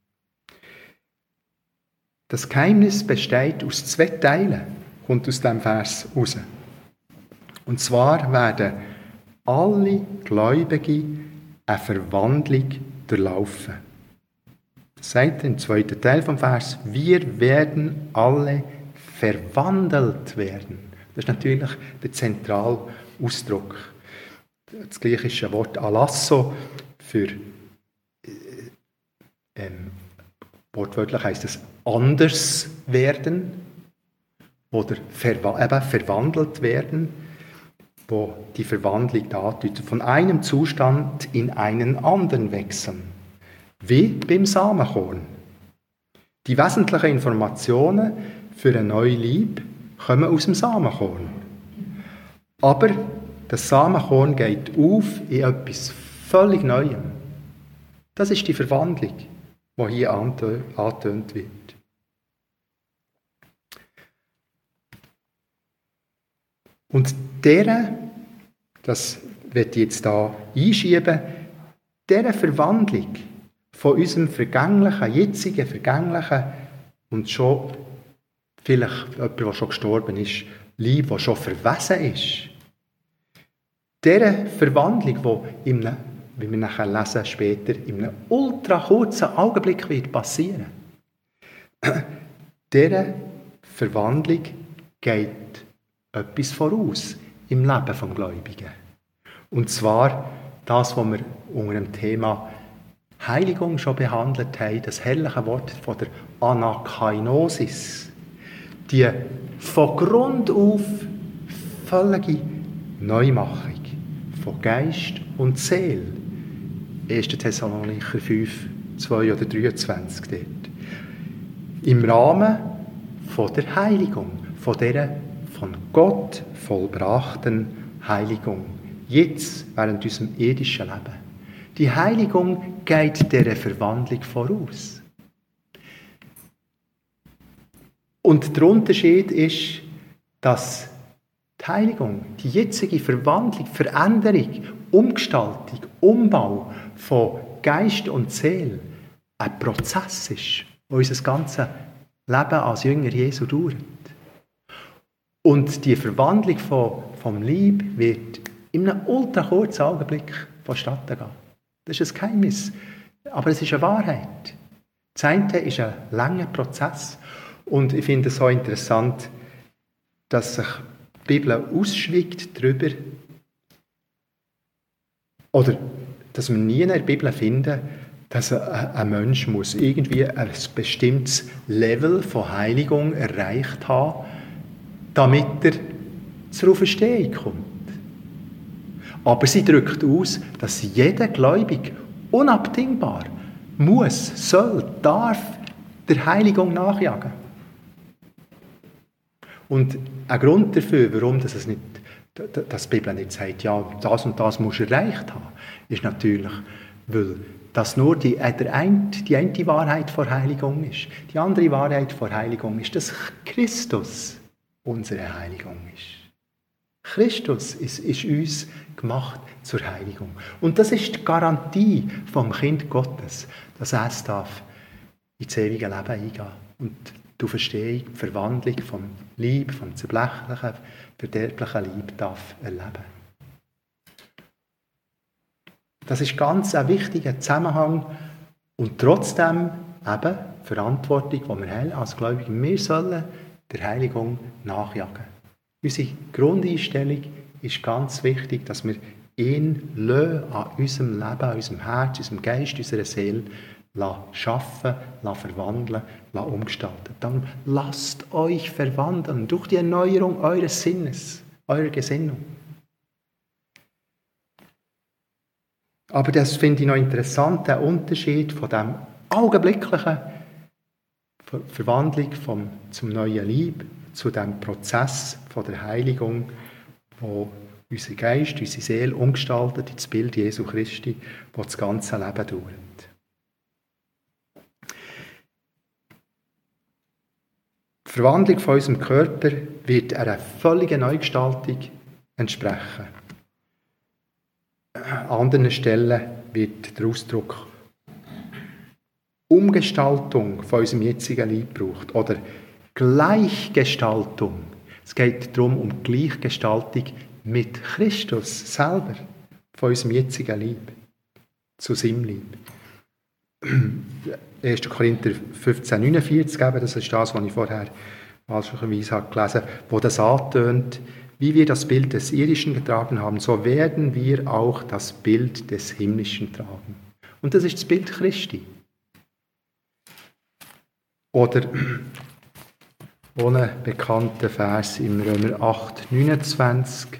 Das Geheimnis besteht aus zwei Teilen, kommt aus dem Vers raus. Und zwar werden alle Gläubigen eine Verwandlung durchlaufen. Das sagt im zweiten Teil vom Vers, wir werden alle verwandelt werden. Das ist natürlich der zentrale Ausdruck. Das griechische Wort alasso für ähm, wortwörtlich heisst es anders werden oder verwa- eben verwandelt werden, wo die Verwandlung da deutet, von einem Zustand in einen anderen wechseln, wie beim Samenkorn. Die wesentlichen Informationen für ein neues Leib kommen aus dem Samenkorn. Aber das Samenkorn geht auf in etwas völlig Neuem. Das ist die Verwandlung, die hier angetönt wird. Und deren, das wird jetzt hier einschieben, deren Verwandlung von unserem vergänglichen, jetzigen, vergänglichen und schon vielleicht jemand, der schon gestorben ist, Leib, der schon verwesen ist, dieser Verwandlung, die, in einem, wie wir nachher lesen später, in einem ultra kurzen Augenblick wird passieren, dieser Verwandlung geht etwas voraus im Leben des Gläubigen. Und zwar das, was wir unter dem Thema Heiligung schon behandelt haben, das herrliche Wort von der Anakainosis, die von Grund auf völlige Neumachung von Geist und Seele. erster Thessalonicher fünf, zwei oder dreiundzwanzig dort. Im Rahmen von der Heiligung, von dieser von Gott vollbrachten Heiligung. Jetzt während unserem irdischen Leben. Die Heiligung geht dieser Verwandlung voraus. Und der Unterschied ist, dass die Heiligung, die jetzige Verwandlung, Veränderung, Umgestaltung, Umbau von Geist und Seele ein Prozess ist, der unser ganzes Leben als Jünger Jesu dauert. Und die Verwandlung von, vom Leib wird in einem ultra kurzen Augenblick vonstatten gehen. Das ist ein Geheimnis, aber es ist eine Wahrheit. Das eine ist ein langer Prozess und ich finde es so interessant, dass sich die Bibel ausschweigt darüber, oder dass wir nie in der Bibel finden, dass ein, ein Mensch muss irgendwie ein bestimmtes Level von Heiligung erreicht haben, damit er zur Auferstehung kommt. Aber sie drückt aus, dass jeder Gläubige unabdingbar muss, soll, darf der Heiligung nachjagen. Und ein Grund dafür, warum das es nicht, dass die Bibel nicht sagt, ja, das und das musst du erreicht haben, ist natürlich, weil das nur die, der ein, die eine Wahrheit vor Heiligung ist. Die andere Wahrheit vor Heiligung ist, dass Christus unsere Heiligung ist. Christus ist, ist uns gemacht zur Heiligung. Und das ist die Garantie vom Kind Gottes, dass er es darf ins ewige Leben eingehen. Und die Auferstehung, die Verwandlung vom Leib, vom zerbrechlichen, verderblichen Leib darf erleben. Das ist ganz ein wichtiger Zusammenhang und trotzdem eben Verantwortung, die wir haben als Gläubige. Wir sollen der Heiligung nachjagen. Unsere Grundeinstellung ist ganz wichtig, dass wir ihn lassen, an unserem Leben, an unserem Herz, unserem Geist, unserer Seele schaffen, verwandeln, umgestalten. Dann lasst euch verwandeln durch die Erneuerung eures Sinnes, eurer Gesinnung. Aber das finde ich noch interessant, der Unterschied von dem augenblicklichen Ver- Verwandlung vom, zum neuen Leib, zu dem Prozess von der Heiligung, wo unser Geist, unsere Seele umgestaltet ins Bild Jesu Christi, wo das ganze Leben dauert. Die Verwandlung von unserem Körper wird einer völligen Neugestaltung entsprechen. An anderen Stellen wird der Ausdruck Umgestaltung von unserem jetzigen Leib gebraucht oder Gleichgestaltung. Es geht darum, um Gleichgestaltung mit Christus selber, von unserem jetzigen Leib, zu seinem Leib. erster Korinther fünfzehn neunundvierzig, das ist das, was ich vorher fälschlicherweise gelesen habe, wo das antönt, wie wir das Bild des Irdischen getragen haben, so werden wir auch das Bild des Himmlischen tragen. Und das ist das Bild Christi. Oder ohne bekannten Vers im Römer acht neunundzwanzig.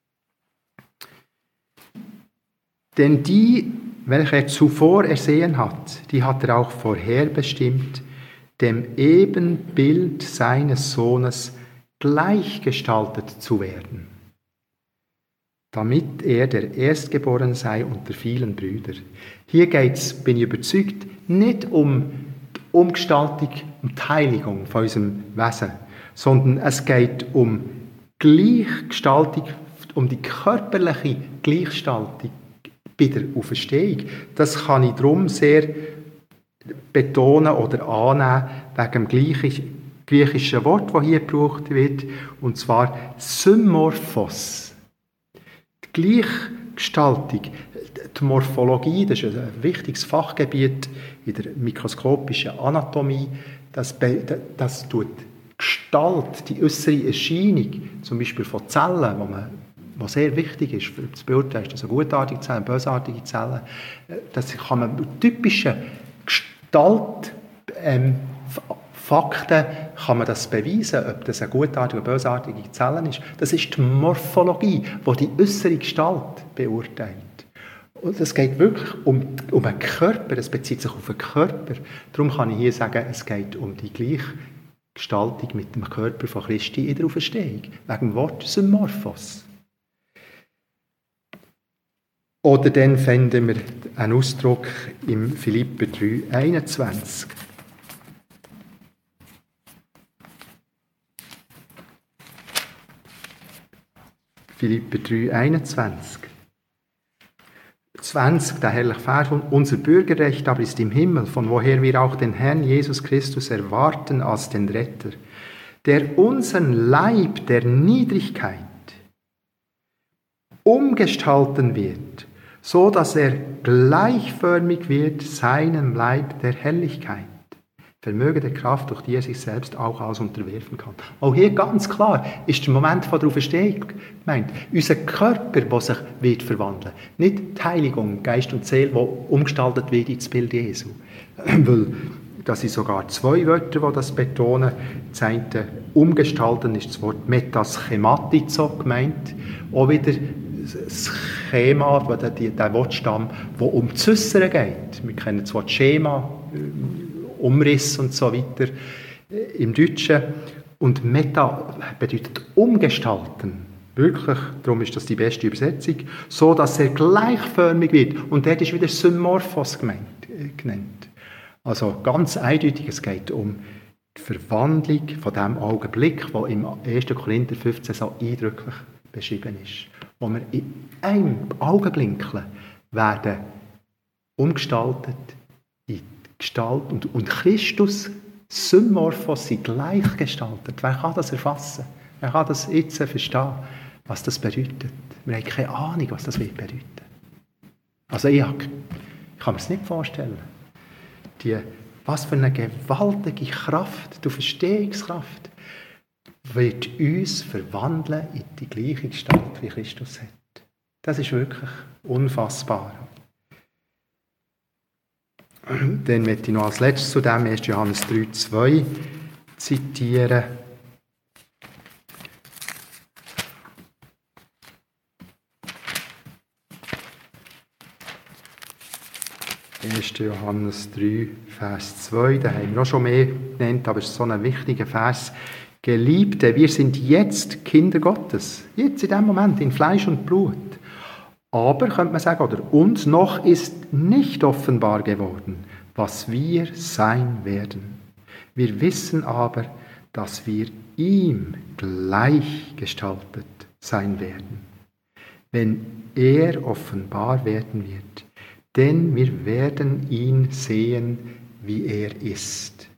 Denn die, welche er zuvor ersehen hat, die hat er auch vorherbestimmt, dem Ebenbild seines Sohnes gleichgestaltet zu werden, damit er der Erstgeborene sei unter vielen Brüdern. Hier geht es, bin ich überzeugt, nicht um die Umgestaltung und die Heiligung von unserem Wesen, sondern es geht um Gleichgestaltung, um die körperliche Gleichgestaltung bei der Auferstehung. Das kann ich darum sehr betonen oder annehmen, wegen dem griechischen Wort, das hier gebraucht wird, und zwar Symorphos. Die Gleichgestaltung, die Morphologie, das ist ein wichtiges Fachgebiet in der mikroskopischen Anatomie, das, das tut die Gestalt, die äußere Erscheinung, zum Beispiel von Zellen, die man was sehr wichtig ist, für das Beurteilen, also gutartige Zellen, bösartige Zellen, das kann man mit typischen Gestalt, ähm, Fakten kann man das beweisen, ob das eine gutartige oder bösartige Zelle ist. Das ist die Morphologie, die die äußere Gestalt beurteilt. Und es geht wirklich um, um den Körper, es bezieht sich auf den Körper. Darum kann ich hier sagen, es geht um die Gleichgestaltung mit dem Körper von Christi in der Auferstehung. Wegen dem Wort Symorphos. Oder dann finden wir einen Ausdruck im Philipper drei einundzwanzig. Philipper drei einundzwanzig. zwanzig, der herrliche Vers, unser Bürgerrecht aber ist im Himmel, von woher wir auch den Herrn Jesus Christus erwarten als den Retter, der unseren Leib der Niedrigkeit umgestalten wird, so dass er gleichförmig wird seinem Leib der Herrlichkeit. Vermöge der Kraft, durch die er sich selbst auch alles unterwerfen kann. Auch hier ganz klar ist der Moment von der Auferstehung gemeint. Unser Körper, der sich wird verwandeln. Nicht die Heiligung, Geist und Seele, die umgestaltet wird ins Bild Jesu. Weil das sind sogar zwei Wörter, die das betonen. Das eine umgestalten ist das Wort metaschematizo gemeint. Auch wieder das Schema, der Wortstamm, der um das Äußere geht. Wir kennen das Wort Schema, Umriss und so weiter im Deutschen. Und Meta bedeutet umgestalten. Wirklich, darum ist das die beste Übersetzung. So, dass er gleichförmig wird. Und dort ist wieder Symorphos genannt. Also ganz eindeutig, es geht um die Verwandlung von dem Augenblick, der im ersten Korinther fünfzehn so eindrücklich beschrieben ist. Wo wir in einem Augenblick werden umgestaltet in Gestalt und, und Christus, Symorphos, sind gleichgestaltet. Wer kann das erfassen? Wer kann das jetzt verstehen, was das bedeutet? Wir haben keine Ahnung, was das wird bedeuten. Also ich, ich kann mir es nicht vorstellen. Die, was für eine gewaltige Kraft, die Verstehungskraft, wird uns verwandeln in die gleiche Gestalt, wie Christus hat. Das ist wirklich unfassbar. Dann möchte ich noch als letztes zu dem ersten Johannes drei zwei zitieren. erster Johannes drei, Vers zwei, da haben wir auch schon mehr genannt, aber es ist so ein wichtiger Vers. Geliebte, wir sind jetzt Kinder Gottes, jetzt in dem Moment, in Fleisch und Blut. Aber, könnte man sagen, oder uns noch ist nicht offenbar geworden, was wir sein werden. Wir wissen aber, dass wir ihm gleichgestaltet sein werden, wenn er offenbar werden wird. Denn wir werden ihn sehen, wie er ist.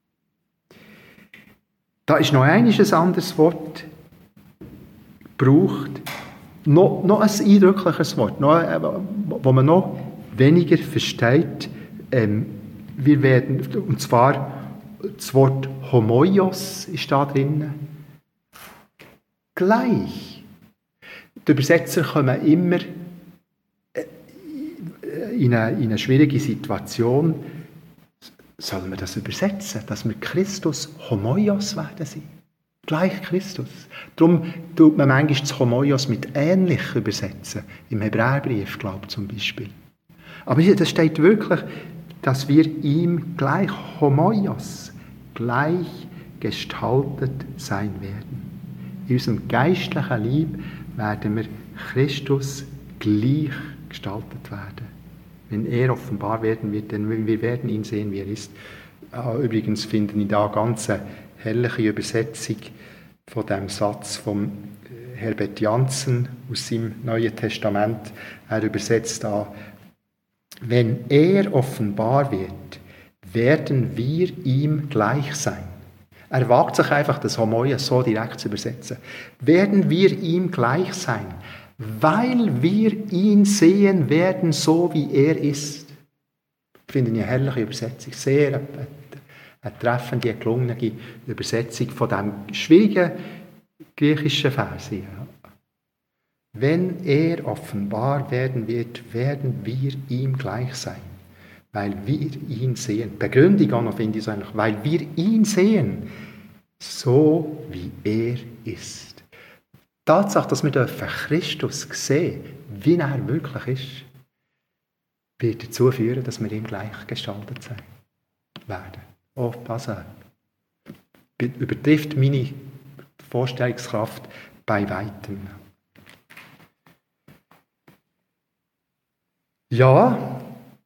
Da ist noch ein anderes Wort gebraucht, noch, noch ein eindrückliches Wort, noch, äh, wo man noch weniger versteht. Ähm, wir werden, und zwar das Wort Homoios ist da drin. Gleich. Die Übersetzer kommen immer in eine, in eine schwierige Situation. Sollen wir das übersetzen, dass wir Christus Homoios werden sein? Gleich Christus. Darum tut man manchmal das Homoios mit ähnlich übersetzen. Im Hebräerbrief, glaube ich, zum Beispiel. Aber hier, das steht wirklich, dass wir ihm gleich Homoios, gleich gestaltet sein werden. In unserem geistlichen Leib werden wir Christus gleich gestaltet werden. Wenn er offenbar werden wird, denn wir werden ihn sehen, wie er ist. Übrigens finde ich da ganz eine herrliche Übersetzung von dem Satz von Herbert Janssen aus seinem Neuen Testament. Er übersetzt da: Wenn er offenbar wird, werden wir ihm gleich sein. Er wagt sich einfach, das Homoios so direkt zu übersetzen. Werden wir ihm gleich sein, weil wir ihn sehen werden, so wie er ist. Ich finde eine herrliche Übersetzung, sehr eine, eine treffende, gelungene Übersetzung von diesem schwierigen griechischen Vers. Wenn er offenbar werden wird, werden wir ihm gleich sein, weil wir ihn sehen. Begründung auch noch finde ich so eigentlich, weil wir ihn sehen, so wie er ist. Die Tatsache, dass wir Christus sehen, wie er wirklich ist, wird dazu führen, dass wir ihm gleich gestaltet sein werden. Oh, das übertrifft meine Vorstellungskraft bei weitem. Ja,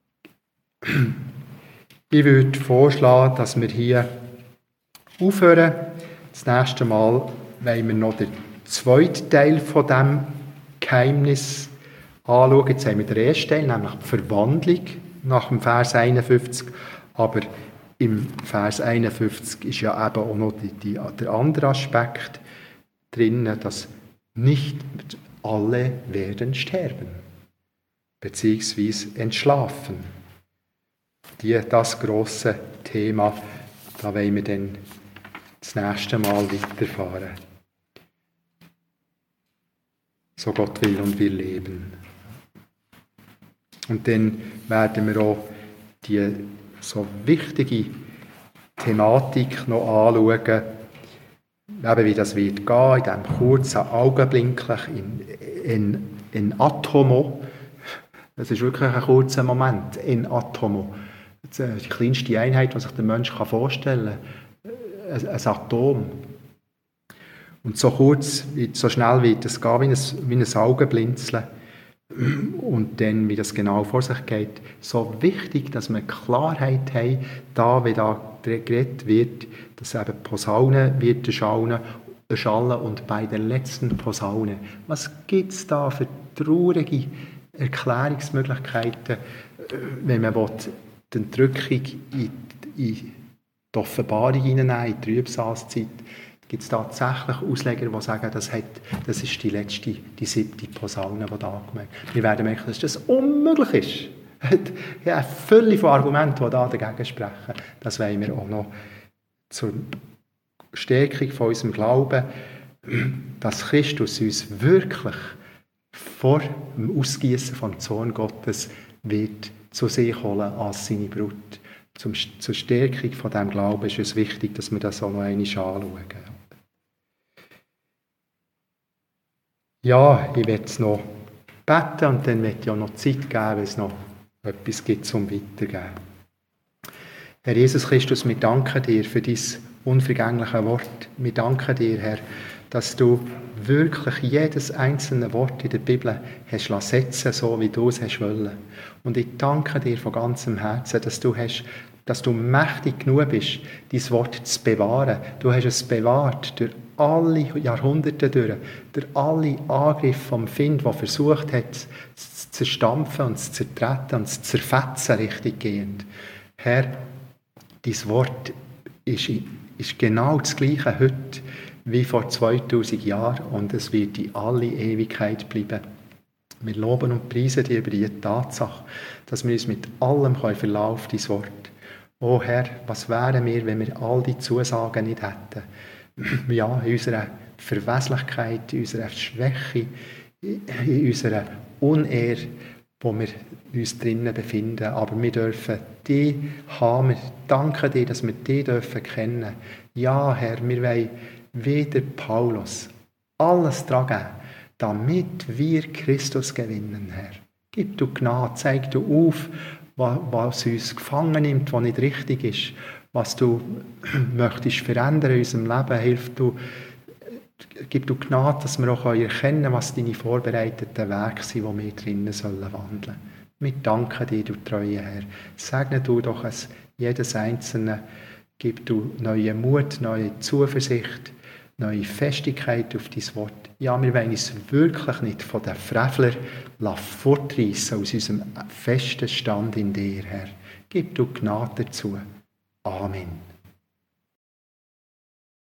ich würde vorschlagen, dass wir hier aufhören. Das nächste Mal wollen wir noch den zweiten Teil von diesem Geheimnis anschauen. Jetzt haben wir den ersten Teil, nämlich die Verwandlung nach dem Vers einundfünfzig. Aber im Vers einundfünfzig ist ja eben auch noch die, die, der andere Aspekt drin, dass nicht alle werden sterben, beziehungsweise entschlafen. Die, das grosse Thema, da wollen wir dann das nächste Mal weiterfahren. So Gott will und wir leben. Und dann werden wir auch die so wichtige Thematik noch anschauen, eben wie das wird gehen, in diesem kurzen Augenblicklich, in, in, in Atomo. Das ist wirklich ein kurzer Moment, in Atomo. Die kleinste Einheit, die sich der Mensch vorstellen kann, ein, ein Atom. Und so kurz, so schnell wird es gehen, wie ein, wie ein Augenblinzeln. Und dann, wie das genau vor sich geht, so wichtig, dass wir Klarheit haben, da, wie da geredet wird, dass eben Posaunen wird schallen, schallen und bei der letzten Posaune. Was gibt es da für traurige Erklärungsmöglichkeiten, wenn man will, die Entrückung in, in die Offenbarung hineinnehmen, in die Trübsalzeit? Gibt es tatsächlich Ausleger, die sagen, das, hat, das ist die letzte, die siebte Posaune, die da angemeldet wird. Wir werden merken, dass das unmöglich ist. Ja, eine Fülle von Argumenten, die da dagegen sprechen. Das wollen wir auch noch zur Stärkung von unserem Glauben, dass Christus uns wirklich vor dem Ausgießen vom Zorn Gottes wird zu sich holen als seine Brut. Zum, zur Stärkung von diesem Glauben ist es wichtig, dass wir das auch noch einmal anschauen. Ja, ich werde es noch beten und dann werde ich auch noch Zeit geben, wenn es noch etwas gibt zum Weitergeben. Herr Jesus Christus, wir danken dir für dein unvergängliche Wort. Wir danken dir, Herr, dass du wirklich jedes einzelne Wort in der Bibel hast setzen, so wie du es hast wollen. Und ich danke dir von ganzem Herzen, dass du hast, dass du mächtig genug bist, dein Wort zu bewahren. Du hast es bewahrt durch alle Jahrhunderte durch, durch alle Angriffe vom Find, der versucht hat, es zu zerstampfen und zu zertreten und zu zerfetzen, richtig gehend. Herr, dein Wort ist, ist genau das Gleiche heute wie vor zweitausend Jahren und es wird in alle Ewigkeit bleiben. Wir loben und preisen dich über die Tatsache, dass wir uns mit allem verlassen auf dein Wort. O Herr, was wären wir, wenn wir all die Zusagen nicht hätten? Ja, in unserer Verweslichkeit, in unserer Schwäche, in unserer Unehre, wo wir uns drinnen befinden. Aber wir dürfen dich haben. Wir danken dir, dass wir dich dürfen kennen. Ja, Herr, wir wollen wie der Paulus alles daran geben, damit wir Christus gewinnen, Herr. Gib du Gnade, zeig du auf, was uns gefangen nimmt, was nicht richtig ist, was du möchtest verändern in unserem Leben. Hilf du, gib du Gnade, dass wir auch erkennen können, was deine vorbereiteten Werke sind, die wir drinnen sollen wandeln. Wir danken dir, du treue Herr. Segne du doch es jedes Einzelne. Gib du neuen Mut, neue Zuversicht, neue Festigkeit auf dein Wort. Ja, wir wollen uns wirklich nicht von den Frevler fortreissen aus unserem festen Stand in dir, Herr. Gib du Gnade dazu. Amen.